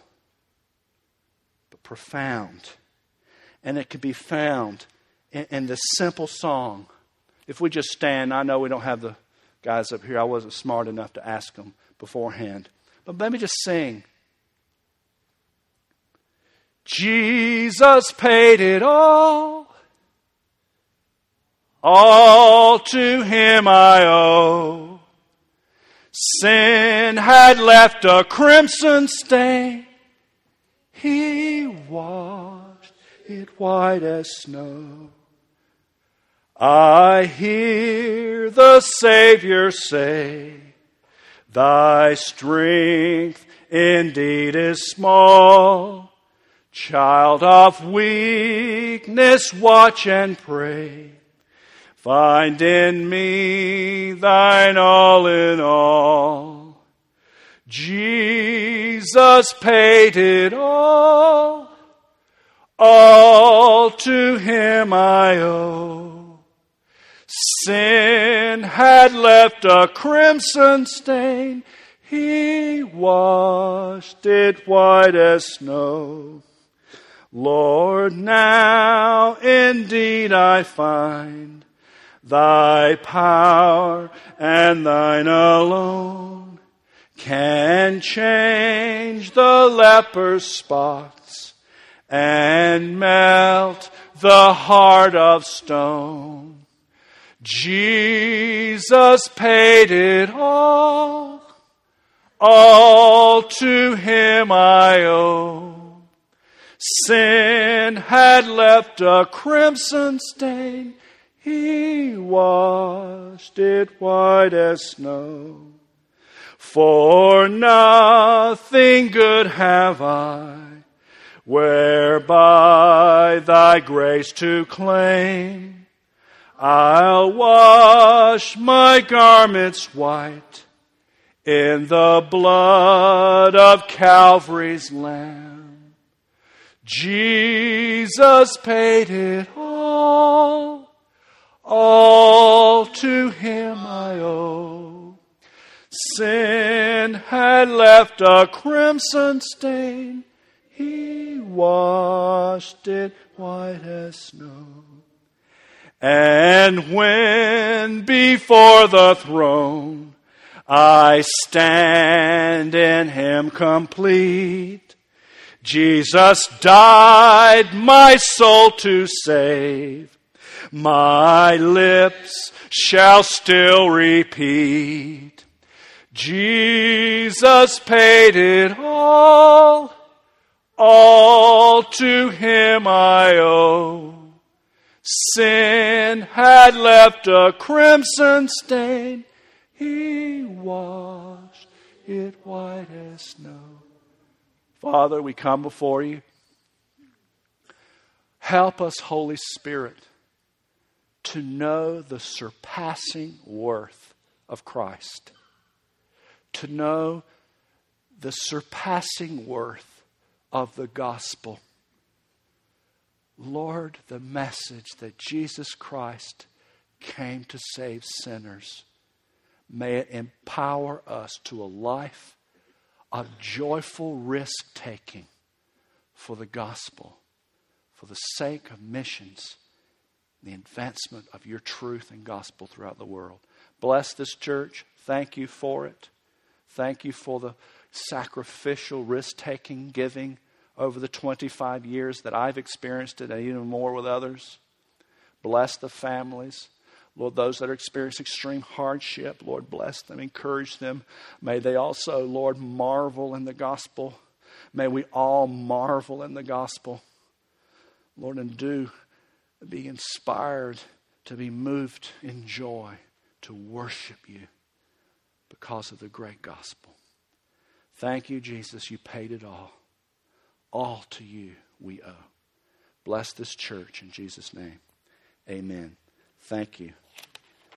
but profound. And it can be found in, in this simple song. If we just stand, I know we don't have the guys up here. I wasn't smart enough to ask them beforehand. But let me just sing. Jesus paid it all. All to Him I owe. Sin had left a crimson stain. He washed it white as snow. I hear the Savior say, Thy strength indeed is small. Child of weakness, watch and pray. Find in me thine all in all. Jesus paid it all. All to Him I owe. Sin had left a crimson stain. He washed it white as snow. Lord, now indeed I find Thy power and Thine alone can change the leper's spots and melt the heart of stone. Jesus paid it all. All to Him I owe. Sin had left a crimson stain. He washed it white as snow. For nothing good have I, whereby Thy grace to claim. I'll wash my garments white in the blood of Calvary's Lamb. Jesus paid it all. All to Him I owe. Sin had left a crimson stain. He washed it white as snow. And when before the throne I stand in Him complete, Jesus died my soul to save. My lips shall still repeat, Jesus paid it all, all to Him I owe. Sin had left a crimson stain, He washed it white as snow. Father, we come before You. Help us, Holy Spirit, to know the surpassing worth of Christ. To know the surpassing worth of the gospel. Lord, the message that Jesus Christ came to save sinners, may it empower us to a life of joyful risk-taking for the gospel, for the sake of missions, the advancement of Your truth and gospel throughout the world. Bless this church. Thank You for it. Thank You for the sacrificial, risk-taking, giving over the twenty-five years that I've experienced it, and even more with others. Bless the families. Lord, those that are experiencing extreme hardship, Lord, bless them, encourage them. May they also, Lord, marvel in the gospel. May we all marvel in the gospel. Lord, and do be inspired to be moved in joy to worship You because of the great gospel. Thank You, Jesus. You paid it all. All to You we owe. Bless this church in Jesus' name. Amen. Thank You.